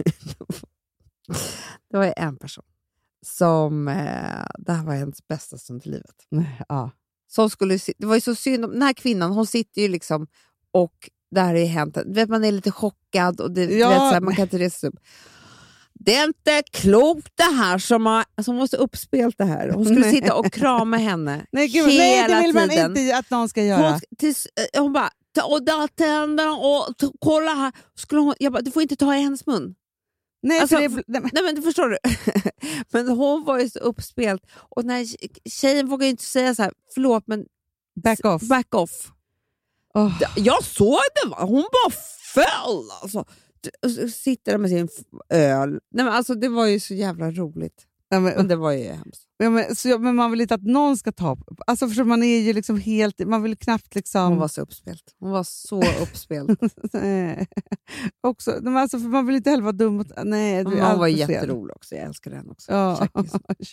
det var en person som, eh, det här var hennes bästa stund i livet. Nej, ja. Som skulle, si- det var ju så synd om, den här kvinnan, hon sitter ju liksom och det här är hänt. Vet, man är lite chockad och det, Ja. du vet, så här, man kan inte resa upp. Det är inte klokt det här som har, alltså hon måste uppspelt det här. Hon skulle Nej. sitta och krama henne Nej, gud, hela nej, det vill man tiden. inte att någon ska göra. Hon, tills, eh, hon bara, ta och där tänderna och t- kolla här. Skulle hon, jag bara, du får inte ta i hennes mun. nej, Alltså, för det, nej, men- Nej men det förstår du. Men hon var ju så uppspelt. Och när tjejen vågade inte säga så här, förlåt men back off. back off. Oh. Jag såg det, va? Hon bara föll alltså. Och så sitter där med sin f- öl. Nej, men alltså, det var ju så jävla roligt. Ja, men, Men det var ju hemskt. ja, men, så, jag- men man vill inte att någon ska ta på. Alltså för man är ju liksom helt, man vill knappt liksom. Hon var så uppspelt. Hon var så uppspelt. Nej. Också, men alltså, för man vill inte heller vara dum mot, nej, det är Hon allt var för fel. jätterolig också. Jag älskar den också. Ja. Tjackis.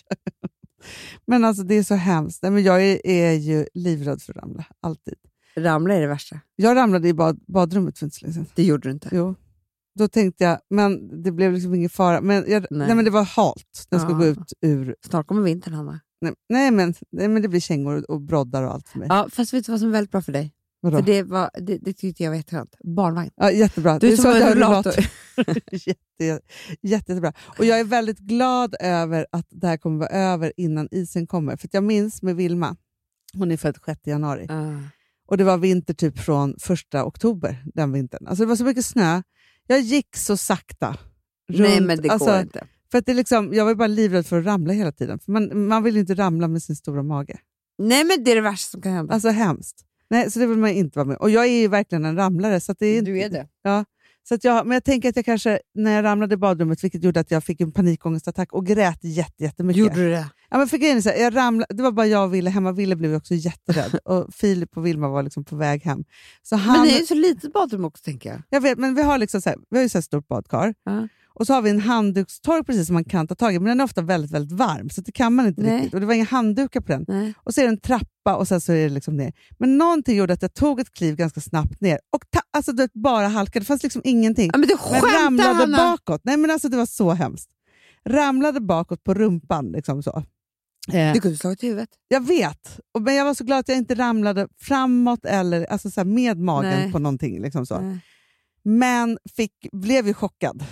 Men alltså det är så hemskt. Nej, men jag är, är ju livrädd för att ramla, alltid. Ramla är det värsta. Jag ramlade i bad, badrummet för inte så länge sedan. Det gjorde du inte. Jo. Då tänkte jag, men det blev liksom ingen fara. Men, jag, nej. Nej. men det var halt. Den ska Ja. gå ut ur. Snart kommer vintern, Hanna. Nej, nej, men, nej men det blir kängor och broddar och allt för mig. Ja, fast vet du vad som är väldigt bra för dig? Vadå? För det, var, det, det tyckte jag var jätteskönt. Barnvagn. Ja, jättebra. Du är Det som så en att jag har rullator. jätte, jätte, jättebra. Och jag är väldigt glad över att det här kommer vara över innan isen kommer. För att jag minns med Vilma, hon är född sjätte januari. Ah. Och det var vinter typ från första oktober den vintern. Alltså det var så mycket snö. Jag gick så sakta. Nej, runt. men det alltså, går inte. För att det liksom, jag var ju bara livrädd för att ramla hela tiden. För man, man vill ju inte ramla med sin stora mage. Nej, men det är det värsta som kan hända. Alltså hemskt. Nej, så det vill man inte vara med. Och jag är ju verkligen en ramlare. Så att det är inte, du är det. Ja. Så att jag, men jag tänker att jag kanske, när jag ramlade i badrummet, vilket gjorde att jag fick en panikångestattack och grät jätte, jättemycket. Gjorde du det? Ja, men för grejen är så här, jag ramlade, det var bara jag och Ville. Hemma Ville blev också jätterädd. Och Filip och Vilma var liksom på väg hem. Så han, Men det är ju så litet badrum också, tänker jag. jag vet, men vi har liksom så här, vi har ju så här stort badkar. Ja. Och så har vi en handdukstork precis som man kan ta tag i. Men den är ofta väldigt, väldigt varm. Så det kan man inte Nej. riktigt. Och det var inga handdukar på den. Nej. Och så är det en trappa och sen så är det liksom ner. Men någonting gjorde att jag tog ett kliv ganska snabbt ner. Och ta, alltså det bara halkade. Det fanns liksom ingenting. Ja, men du Men skämtar, ramlade Hanna. bakåt. Nej men alltså det var så hemskt. Ramlade bakåt på rumpan liksom så. Eh, Du kunde slagit i huvudet. jag vet. Och, men jag var så glad att jag inte ramlade framåt eller alltså så här med magen Nej. på någonting. Liksom så. Nej. Men fick, blev ju chockad.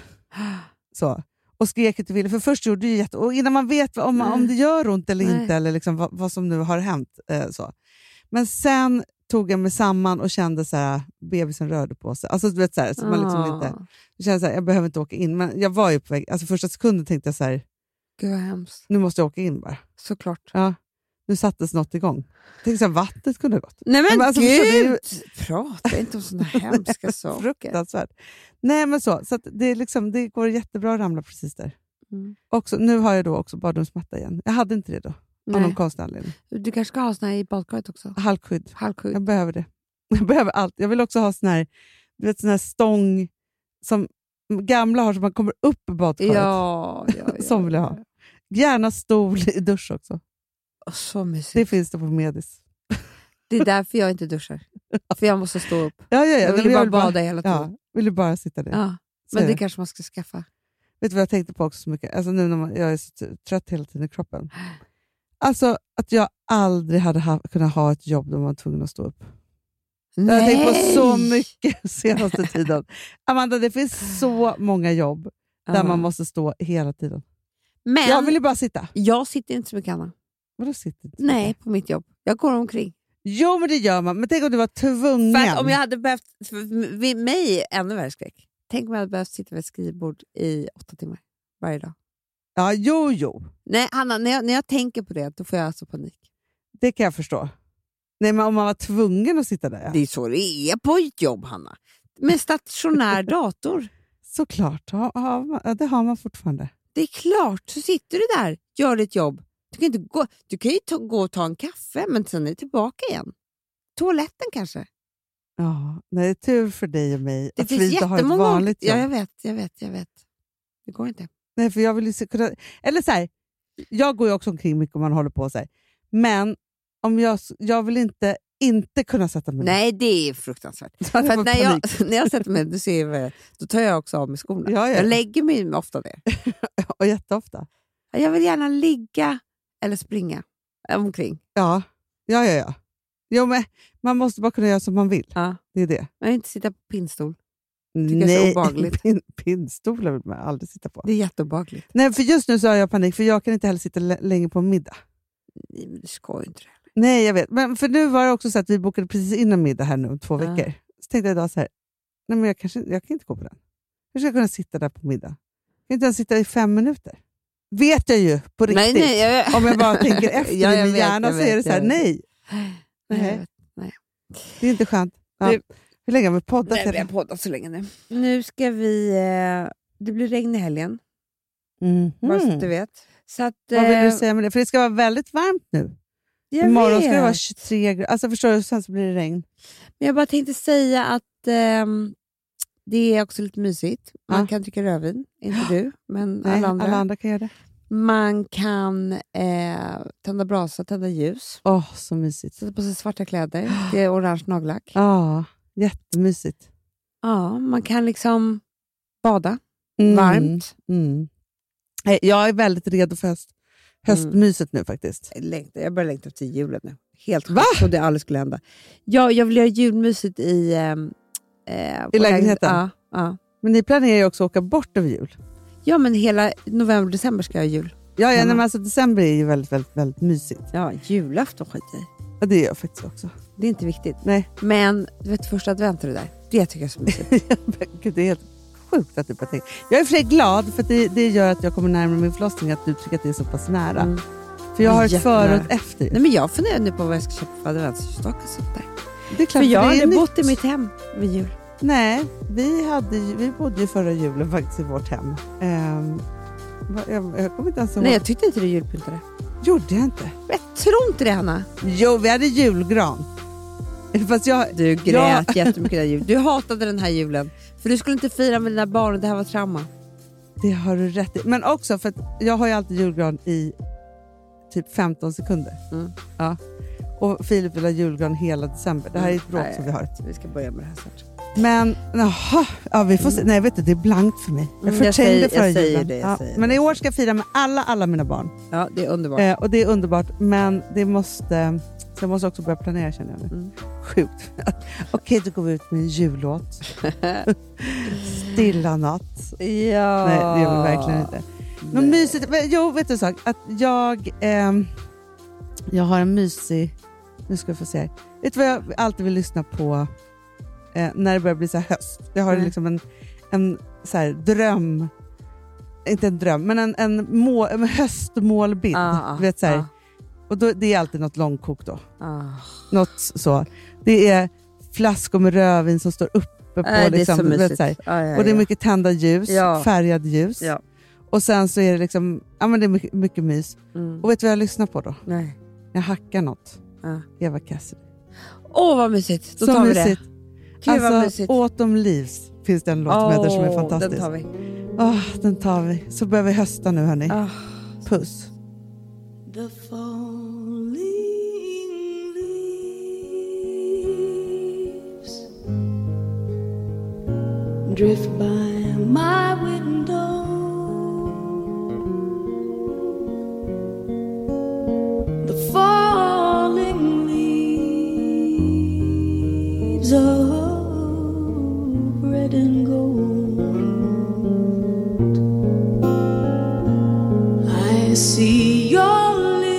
Så. Och skrek till Ville. För först gjorde det ju jätte... Och innan man vet om, Nej. om det gör ont eller Nej. inte. Eller liksom vad, vad som nu har hänt. Eh, så. Men sen tog jag mig samman och kände så här, bebisen rörde på sig. Alltså du vet så här, så man liksom Ah. inte... Jag kände så här, jag behöver inte åka in. Men jag var ju på väg. Alltså första sekunden tänkte jag så här, Gud vad hemskt. nu måste jag åka in bara. Såklart. Ja. Nu sattes något igång. Jag tänkte så här, vattnet kunde ha gått. Nej men, Men alltså, gud! förstår du, det är Prata inte om såna hemska saker. Fruktansvärt. Nej men så, så att det, är liksom, det går jättebra att ramla precis där. Mm. Också, nu har jag då också badrumsmatta igen. Jag hade inte det då, av någon Nej. konstig anledning. Du kanske ska ha såna här i badkaret också. Halkskydd. Halkskydd. Jag behöver det. Jag behöver allt. Jag vill också ha sån här, du vet, sån här stång som gamla har, så man kommer upp i badkaret. Ja, ja, ja. Som vill jag ha. Gärna stol i dusch också. Åh, så mysigt. Det finns det på Medis. Det är därför jag inte duschar. För jag måste stå upp. Ja, ja, ja. Jag vill Men bara bada hela tiden. Ja, vill du bara sitta där. Ja. Så Men är det det. kanske man ska skaffa. Vet du vad jag tänkte på också så mycket? Alltså nu när man, jag är så t- trött hela tiden i kroppen. Alltså att jag aldrig hade ha, kunnat ha ett jobb där man var tvungen att stå upp. Jag har tänkt på så mycket senaste tiden. Amanda, det finns så många jobb där Ja. man måste stå hela tiden. Men Jag vill ju bara sitta. jag sitter inte så mycket, Anna. Vadå sitter inte? Nej, på mitt jobb. Jag går omkring. Jo, men det gör man. Men tänk om du var tvungen. För att om jag hade behövt, för vid mig ännu värre skräck. Tänk om jag hade behövt sitta vid ett skrivbord i åtta timmar varje dag. Ja, jo, jo. Nej, Hanna, när jag, när jag tänker på det, då får jag alltså panik. Det kan jag förstå. Nej, men om man var tvungen att sitta där. Ja. Det är så det är på ett jobb, Hanna. Med stationär dator. Såklart. Ja, ja, ja, det har man fortfarande. Det är klart, så sitter du där, gör ditt jobb. Du kan, inte gå, du kan ju ta, gå och ta en kaffe, men sen är du tillbaka igen. Toaletten kanske. Ja, det är tur för dig och mig Det att vi finns inte har ett jättemånga... vanligt jobb. Ja, jag vet, jag vet, jag vet. Det går inte. Nej, för jag vill ju se- kunna... Eller så här, jag går ju också omkring mycket om man håller på så här. Men om jag, jag vill inte inte kunna sätta mig ner. Nej, det är fruktansvärt. För får att när, jag, panik. när jag sätter mig, du ser, då tar jag också av mig skorna. Ja, ja. Jag lägger mig ofta ner. Och jätteofta. Jag vill gärna ligga eller springa omkring. Ja, ja, ja. ja. Jo, men man måste bara kunna göra som man vill. Ja. Det är det. Jag vill inte sitta på pinnstol. Tycker Nej, jag är så obehagligt. Pin, pinnstolar vill man aldrig sitta på. Det är jätteobehagligt. Nej, för just nu så har jag panik, för jag kan inte heller sitta l- länge på en middag. Nej, men du ska ju inte det. Nej, jag vet. Men för nu var det också så att vi bokade precis innan middag här nu om två Ja. veckor. Så tänkte jag idag så här, nej men jag, kanske, jag kan inte gå på den. Hur ska jag kunna sitta där på middag? Jag kan inte ens sitta i fem minuter. Vet jag ju på riktigt. Nej, nej, jag... Om jag bara tänker efter Ja, i jag min vet, hjärna jag så är det vet, så här, jag vet. nej. Nej, jag Nej. vet. Det är inte skönt. Ja. Du- Hur länge har vi poddat? Nej, vi har poddat så länge nu. Nu ska vi... Eh, det blir regn i helgen, Mm. bara så att du vet. Så att, Vad vill du eh, säga med det? För det ska vara väldigt varmt nu. jag Imorgon vet. ska det vara tjugotre grader. Alltså förstår du, sen så blir det regn. Men jag bara tänkte säga att ehm, det är också lite mysigt. Man Ja. kan dricka rödvin, inte du, men Nej, alla andra. alla andra kan göra det. Man kan eh, tända brasa, tända ljus, Åh, så mysigt. sätta på sig svarta kläder, det är orange nagellack. Ja, jättemysigt. Ja, man kan liksom bada Mm. varmt. Mm. Nej, jag är väldigt redo för höst. höstmyset nu faktiskt. Jag, längtar, jag börjar längta till julen nu. Helt Va? sjukt, och det aldrig skulle hända. Ja, jag vill göra julmyset i... ehm, Eh, I lägenheten? Ja, ja. Men ni planerar ju också att åka bort över jul. ja, men hela november, december ska jag ha jul. Ja, ja Hemma. nej, men alltså, december är ju väldigt, väldigt, väldigt mysigt. Ja, julafton skit i. Ja, det gör jag faktiskt också. Det är inte viktigt. Nej. Men du vet, första advent och det där, det tycker jag är så mysigt. Gud, det är helt sjukt att du bara tänker. Jag är för sig glad för att det, det gör att jag kommer närmare min förlossning, att du tycker att det är så pass nära. Mm. För jag har ett Jättenära. före och ett efter. Nej, men jag funderar nu på vad jag ska köpa för adventsljusstak och sånt där. Det är klart, För jag det har är aldrig nytt. bott i mitt hem vid jul. Nej, vi, hade, ju- vi bodde ju förra julen faktiskt i vårt hem. Ehm, vad- jag, jag kommer inte ens ihåg. Nej, jag tyckte inte du julpyntade. Gjorde jag inte? Jag tror inte det, Hanna. Jo, vi hade julgran. Fast jag... Du grät Ja. jättemycket den här julen. Du hatade den här julen. För du skulle inte fira med dina barn och det här var trauma. Det har du rätt i. Men också för att jag har ju alltid julgran i typ femton sekunder. Mm. Ja. Och Filip vill ha julgran hela december. Det här är ett bråk Nej, som vi har. Vi ska börja med det här snart. Men jaha, ja, vi får se. Nej, vet du, det är blankt för mig. Jag Mm, jag förträngde säger- förra jag säger julen. det, jag Ja, säger men det. i år ska jag fira med alla, alla mina barn. Ja, det är underbart. Eh, och det är underbart. Men det måste... Så jag måste också börja planera, känner jag nu. Mm. Sjukt. Okej, då går vi ut med en jullåt. Stilla natt. Ja. Nej, det gör vi verkligen inte. Men mysigt. Men, jo, vet du en sak? Att jag, ehm, jag har en mysig... Nu ska vi få se här. Vet du vad jag alltid vill lyssna på eh, när det börjar bli så här höst? Jag har Mm. liksom en, en så här dröm... Inte en dröm, men en, en, må, en höstmålbild. Ah, du vet, så här. ah. Och då, det är alltid något långkok då. Ah. Något så. Det är flaskor med rödvin som står uppe på. Nej, det är liksom, så du vet, mysigt. så här. Ja, ja, Och det är ja. mycket tända ljus, Ja. färgade ljus. Ja. Och sen så är det liksom, ja men det är mycket, mycket mys. Mm. Och vet du vad jag lyssnar på då? Nej. Jag hackar något. Ja. Eva Cassidy. Åh, vad mysigt. Då Så tar vi mysigt. det. Gud, vad Alltså, mysigt. Autumn Leaves finns det en låt med där som är Åh, fantastisk. Den tar vi. Åh, den tar vi. Så börjar vi hösta nu, hörni. Ah. Puss. The falling leaves drift by my window. The falling leaves of red and gold. I see your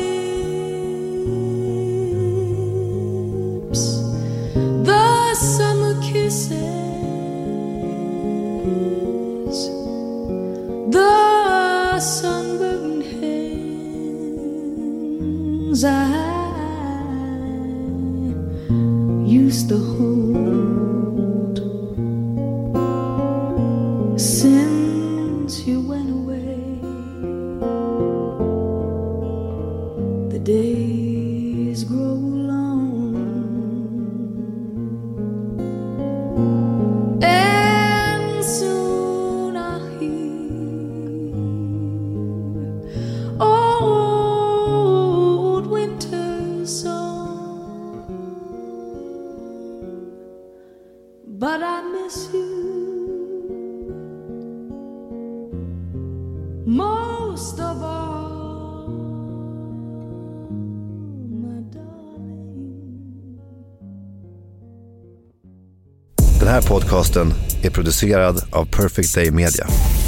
lips, the summer kisses, the sunburned hands I used to hold. Since you went away, the days grow long, and soon I'll hear old winter's song. But I miss you most of all, my darling. Den här podcasten är producerad av Perfect Day Media.